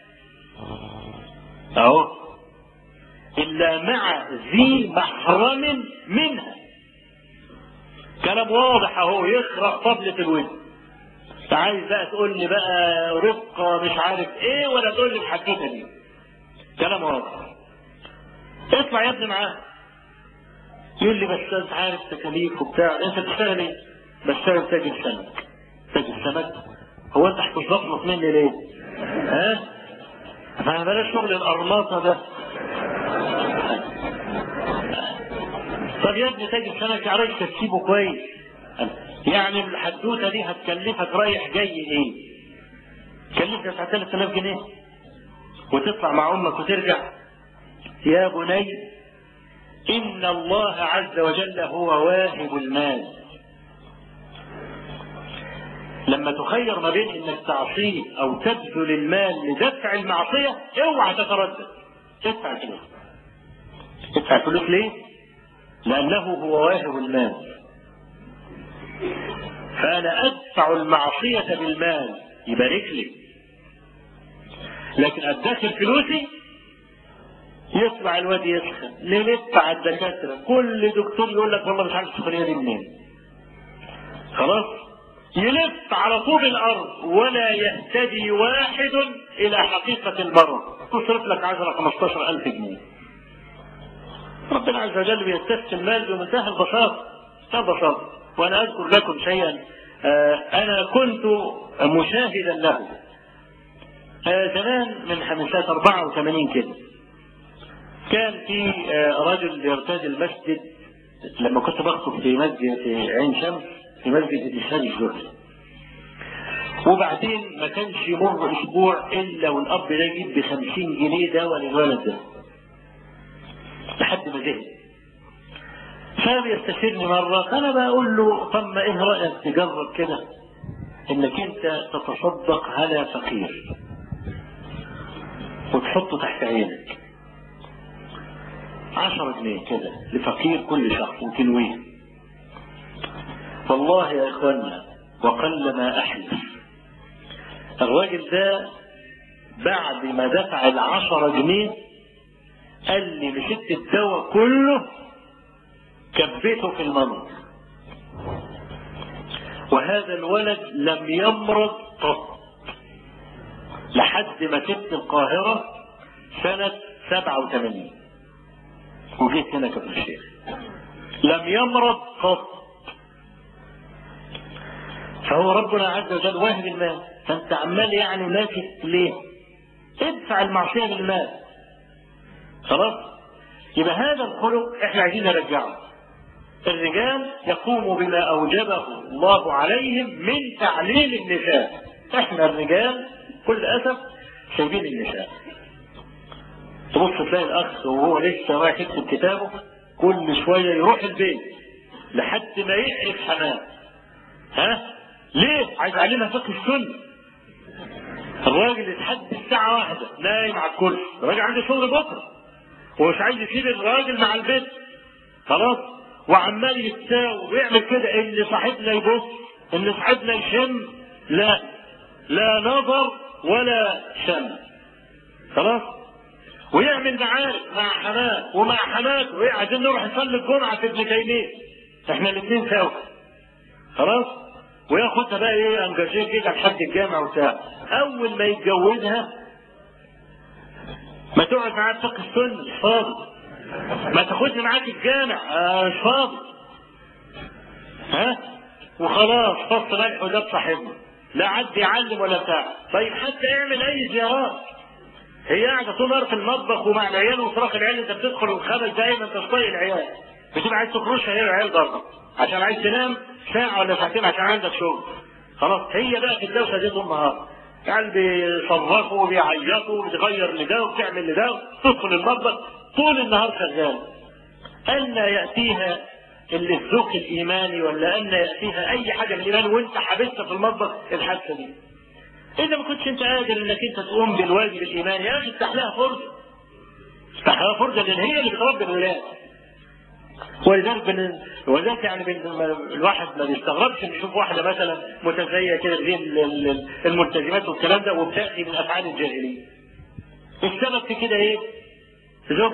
B: أهو إلا مع ذي محرم منها. كلام واضح أهو يخرق طبلة الودن. أنت عايز بقى تقول لي بقى رفقة مش عارف إيه ولا تقول لي الحدوتة دي. كلام واضح. اطلع يا ابني معاه. يقول لي بس انت عارف تكاليف وبتاع. انت بتشتغل ايه؟ بشتغل تاجر سمك. تاجر سمك؟ هو انت هتظبط مني ليه؟ ها؟ ما بلاش شغل القرماطه ده. طب يا ابني تاجر سمك يا راجل تسيبه كويس. يعني الحدوته دي هتكلفك رايح جاي ايه؟ تكلفك بتاع ثلاثة آلاف جنيه وتطلع مع امك وترجع. يا بني إن الله عز وجل هو واهب المال. لما تخير ما بين انك تعصيه او تبذل المال لدفع المعصية اوعى تتردد. ادفع الفلوس. ادفع الفلوس ليه؟ لأنه هو واهب المال. فأنا أدفع المعصية بالمال يبارك لي، لكن أدخر فلوسي يطلع الواد يسخن. نلف على الدكاتره كل دكتور يقول لك والله مش عارف السخونيه دي منين. خلاص يلف على طوب الارض ولا يهتدي واحد الى حقيقه المرض. تصرف لك عشرة خمستاشر ألف جنيه. ربنا عز وجل بيستفتي المال بمنتهى البساطه. البساطه. وانا اذكر لكم شيئا انا كنت مشاهدا له زمان من خمسات أربعة وثمانين كده. كان في رجل يرتدي المسجد لما كنت بخطب في مسجد في عين شمس في مسجد الإسلام الزهري. وبعدين ما كانش يمر اسبوع الا والاب ده يجيب بخمسين جنيه دواء للولد ده لحد ما زهق. فبيستشيرني مره فانا بقول له طب ما ايه رايك تجرب كده انك انت تتصدق على فقير وتحطه تحت عينك عشرة جنيه كده لفقير كل شهر وتنويه. والله يا اخوانا وقل ما احلف الراجل ده بعد ما دفع العشرة جنيه قال لي مسكت الدواء كله كبيته في المنظر وهذا الولد لم يمرض قط لحد ما سبت القاهرة سنة سبعة وثمانين وجيت هنا كفر الشيخ. لم يمرض قط. فهو ربنا عز وجل واهب المال. فانت عمال يعني ماسك ليه؟ ادفع المعصية بالمال. خلاص؟ يبقى هذا الخلق احنا عايزين نرجعه. الرجال يقوموا بما اوجبه الله عليهم من تعليم النساء. احنا الرجال كل اسف سايبين النساء. تبص تلاقي الاخ وهو لسه رايح يكتب كتابه كل شويه يروح البيت لحد ما يقرف حماه. ها؟ ليه؟ عايز يعلمها فقه السنه. الراجل لحد الساعه واحده نايم على الكرسي، الراجل عنده شغل بكره ومش عايز يسيب الراجل مع البيت. خلاص؟ وعمال يتساوي ويعمل كده ان صاحبنا يبص ان صاحبنا يشم. لا لا نظر ولا شم. خلاص؟ ويعمل معارك مع حماك ومع حماك وعايزين نروح نصلي الجمعه في ابن تيميه احنا الاثنين سوا. خلاص؟ وياخدها بقى ايه انجاجيه كده لحد الجامع وبتاع. اول ما يتجوزها ما تقعد معاه فقه السنه فاضي. ما تاخدني معاك الجامع، آه مش فاضي. ها وخلاص فص ملح وده صاحبنا، لا عد يعلم ولا بتاع. طيب حتى اعمل اي زيارات، هي قاعده طول النهار في المطبخ ومع العيال وصراخ العيال، انت بتدخل خمس دقايق ما انتش طايق العيال، بتبقى عايز تخرجها هي العيال برضه عشان عايز تنام ساعه ولا ساعتين عشان عندك شغل. خلاص هي بقى في الدوشه دي طول النهار، العيال بيصرخوا وبيعيطوا وبتغير لده وبتعمل لده، تدخل المطبخ طول النهار شغال. أن يأتيها اللي الذوق الإيماني ولا أن يأتيها أي حاجة من الإيمان وأنت حبستها في المطبخ الحادثة دي. إذا ما كنتش أنت قادر إنك أنت تقوم بالواجب الإيماني يا أخي افتح لها فرجة. افتح لها فرجة لأن هي اللي بتربي الولاد. ولذلك بن... ولذلك يعني بن... الواحد ما بيستغربش إن يشوف واحدة مثلا متزية كده زي الملتزمات والكلام ده وبتأتي من أفعال الجاهلية. السبب في كده إيه؟ زوج.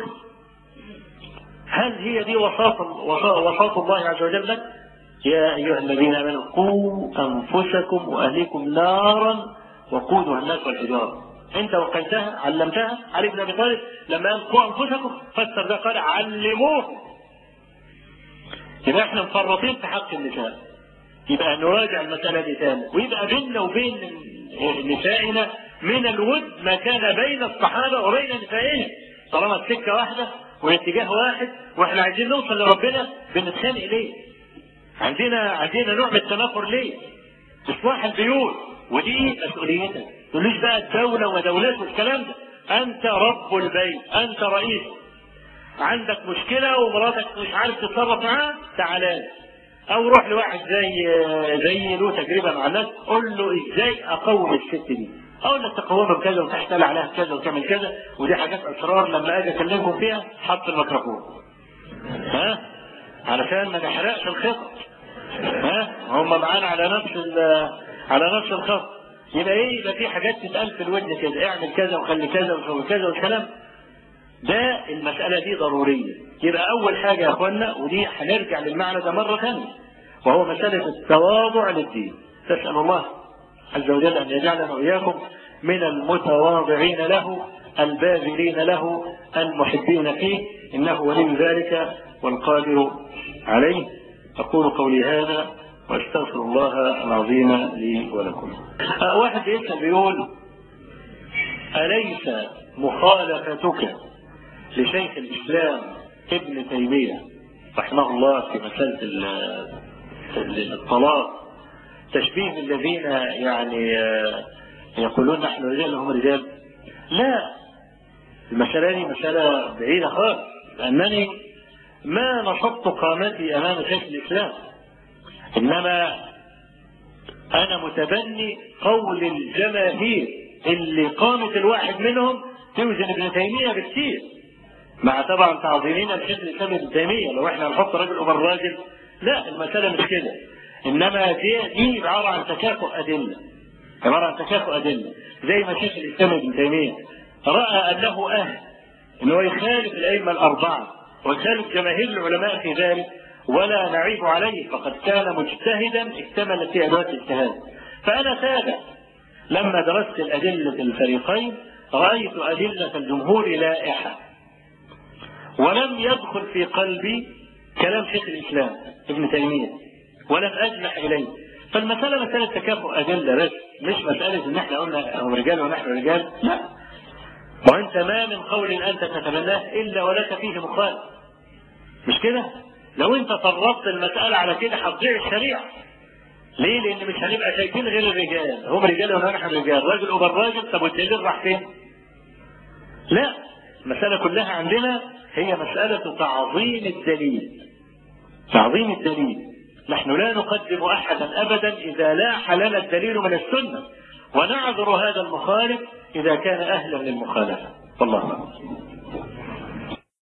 B: هل هي دي وساط وساط الله عز وجل لك؟ يا أيها الذين آمنوا قوا أنفسكم وأهليكم نارا وقودها الناس والحجارة. أنت وقيتها علمتها. علي بن أبي طالب لما قال قوا أنفسكم فسر ده قال علموهم. يبقى احنا مفرطين في حق النساء، يبقى نراجع المسألة دي تاني، ويبقى بيننا وبين نسائنا من الود ما كان بين الصحابة وبين نسائهم. طالما السكة واحدة واتجاه واحد واحنا عايزين نوصل لربنا بنتخانق ليه؟ عندنا عندنا نوع من التنافر ليه؟ اصلاح البيوت ودي مسؤوليتك. ما تقوليش بقى الدولة ودولات والكلام ده. انت رب البيت، انت رئيس. عندك مشكلة ومراتك مش عارف تتصرف معاها، تعالى او روح لواحد زي زي له تجربة مع الناس، قول له ازاي اقوم الست دي. اقول لك تقومها بكذا وتحتال عليها كذا وتعمل كذا، ودي حاجات اسرار لما اجي اكلمكم فيها حط الميكروفون. ها؟ علشان ما نحرقش الخطط. ها؟ هم معانا على نفس على نفس الخط. يبقى ايه؟ يبقى في حاجات تتقال في الودن كده، اعمل كذا وخلي كذا وسوي كذا والكلام ده. المسألة دي ضرورية. يبقى أول حاجة يا أخوانا، ودي هنرجع للمعنى ده مرة ثانية، وهو مسألة التواضع للدين. تسأل الله عز وجل أن يجعلنا وإياكم من المتواضعين له الباذلين له المحبين فيه، إنه ولي ذلك والقادر عليه. أقول قولي هذا وأستغفر الله العظيم لي ولكم. واحد يسأل بيقول: أليس مخالفتك لشيخ الإسلام ابن تيمية رحمه الله في مسألة الطلاق تشبيه الذين يعني يقولون نحن رجال هم رجال؟ لا، المسألة دي مسألة بعيدة خالص، لأنني ما نصبت قامتي أمام شيخ الإسلام، إنما أنا متبني قول الجماهير اللي قامت الواحد منهم توزن ابن تيمية بكثير، مع طبعا تعظيمنا لشيخ الإسلام ابن تيمية. لو احنا نحط رجل أمر راجل، لا، المسألة مش كده، إنما دي, دي عبارة عن تكافؤ أدلة، عبارة عن تكافؤ أدلة. زي ما شيخ الإسلام ابن تيمية رأى أنه أهل أنه يخالف الأئمة الأربعة ويخالف جماهير العلماء في ذلك، ولا نعيب عليه، فقد كان مجتهدا اكتمل في أدوات الاجتهاد. فأنا تابع لما درست الأدلة الفريقين رأيت أدلة الجمهور لائحة، ولم يدخل في قلبي كلام شيخ الإسلام ابن تيمية، ولم أجنح إليه. فالمسألة مسألة تكافؤ أدلة بس، مش مسألة إن احنا قلنا هم رجال ونحن رجال، لا. وأنت ما من قول أنت تتمناه إلا ولك فيه مخالف، مش كده؟ لو أنت طرقت المسألة على كده هتضيع الشريعة. ليه؟ لأن مش هنبقى شايفين غير الرجال، هم رجال ونحن رجال، راجل أوبر راجل، طب والدليل راح فين؟ لا، المسألة كلها عندنا هي مسألة تعظيم الدليل. تعظيم الدليل. نحن لا نقدم أحدا أبدا إذا لاح لنا الدليل من السنة، ونعذر هذا المخالف إذا كان أهلا للمخالفة. والله أعلم.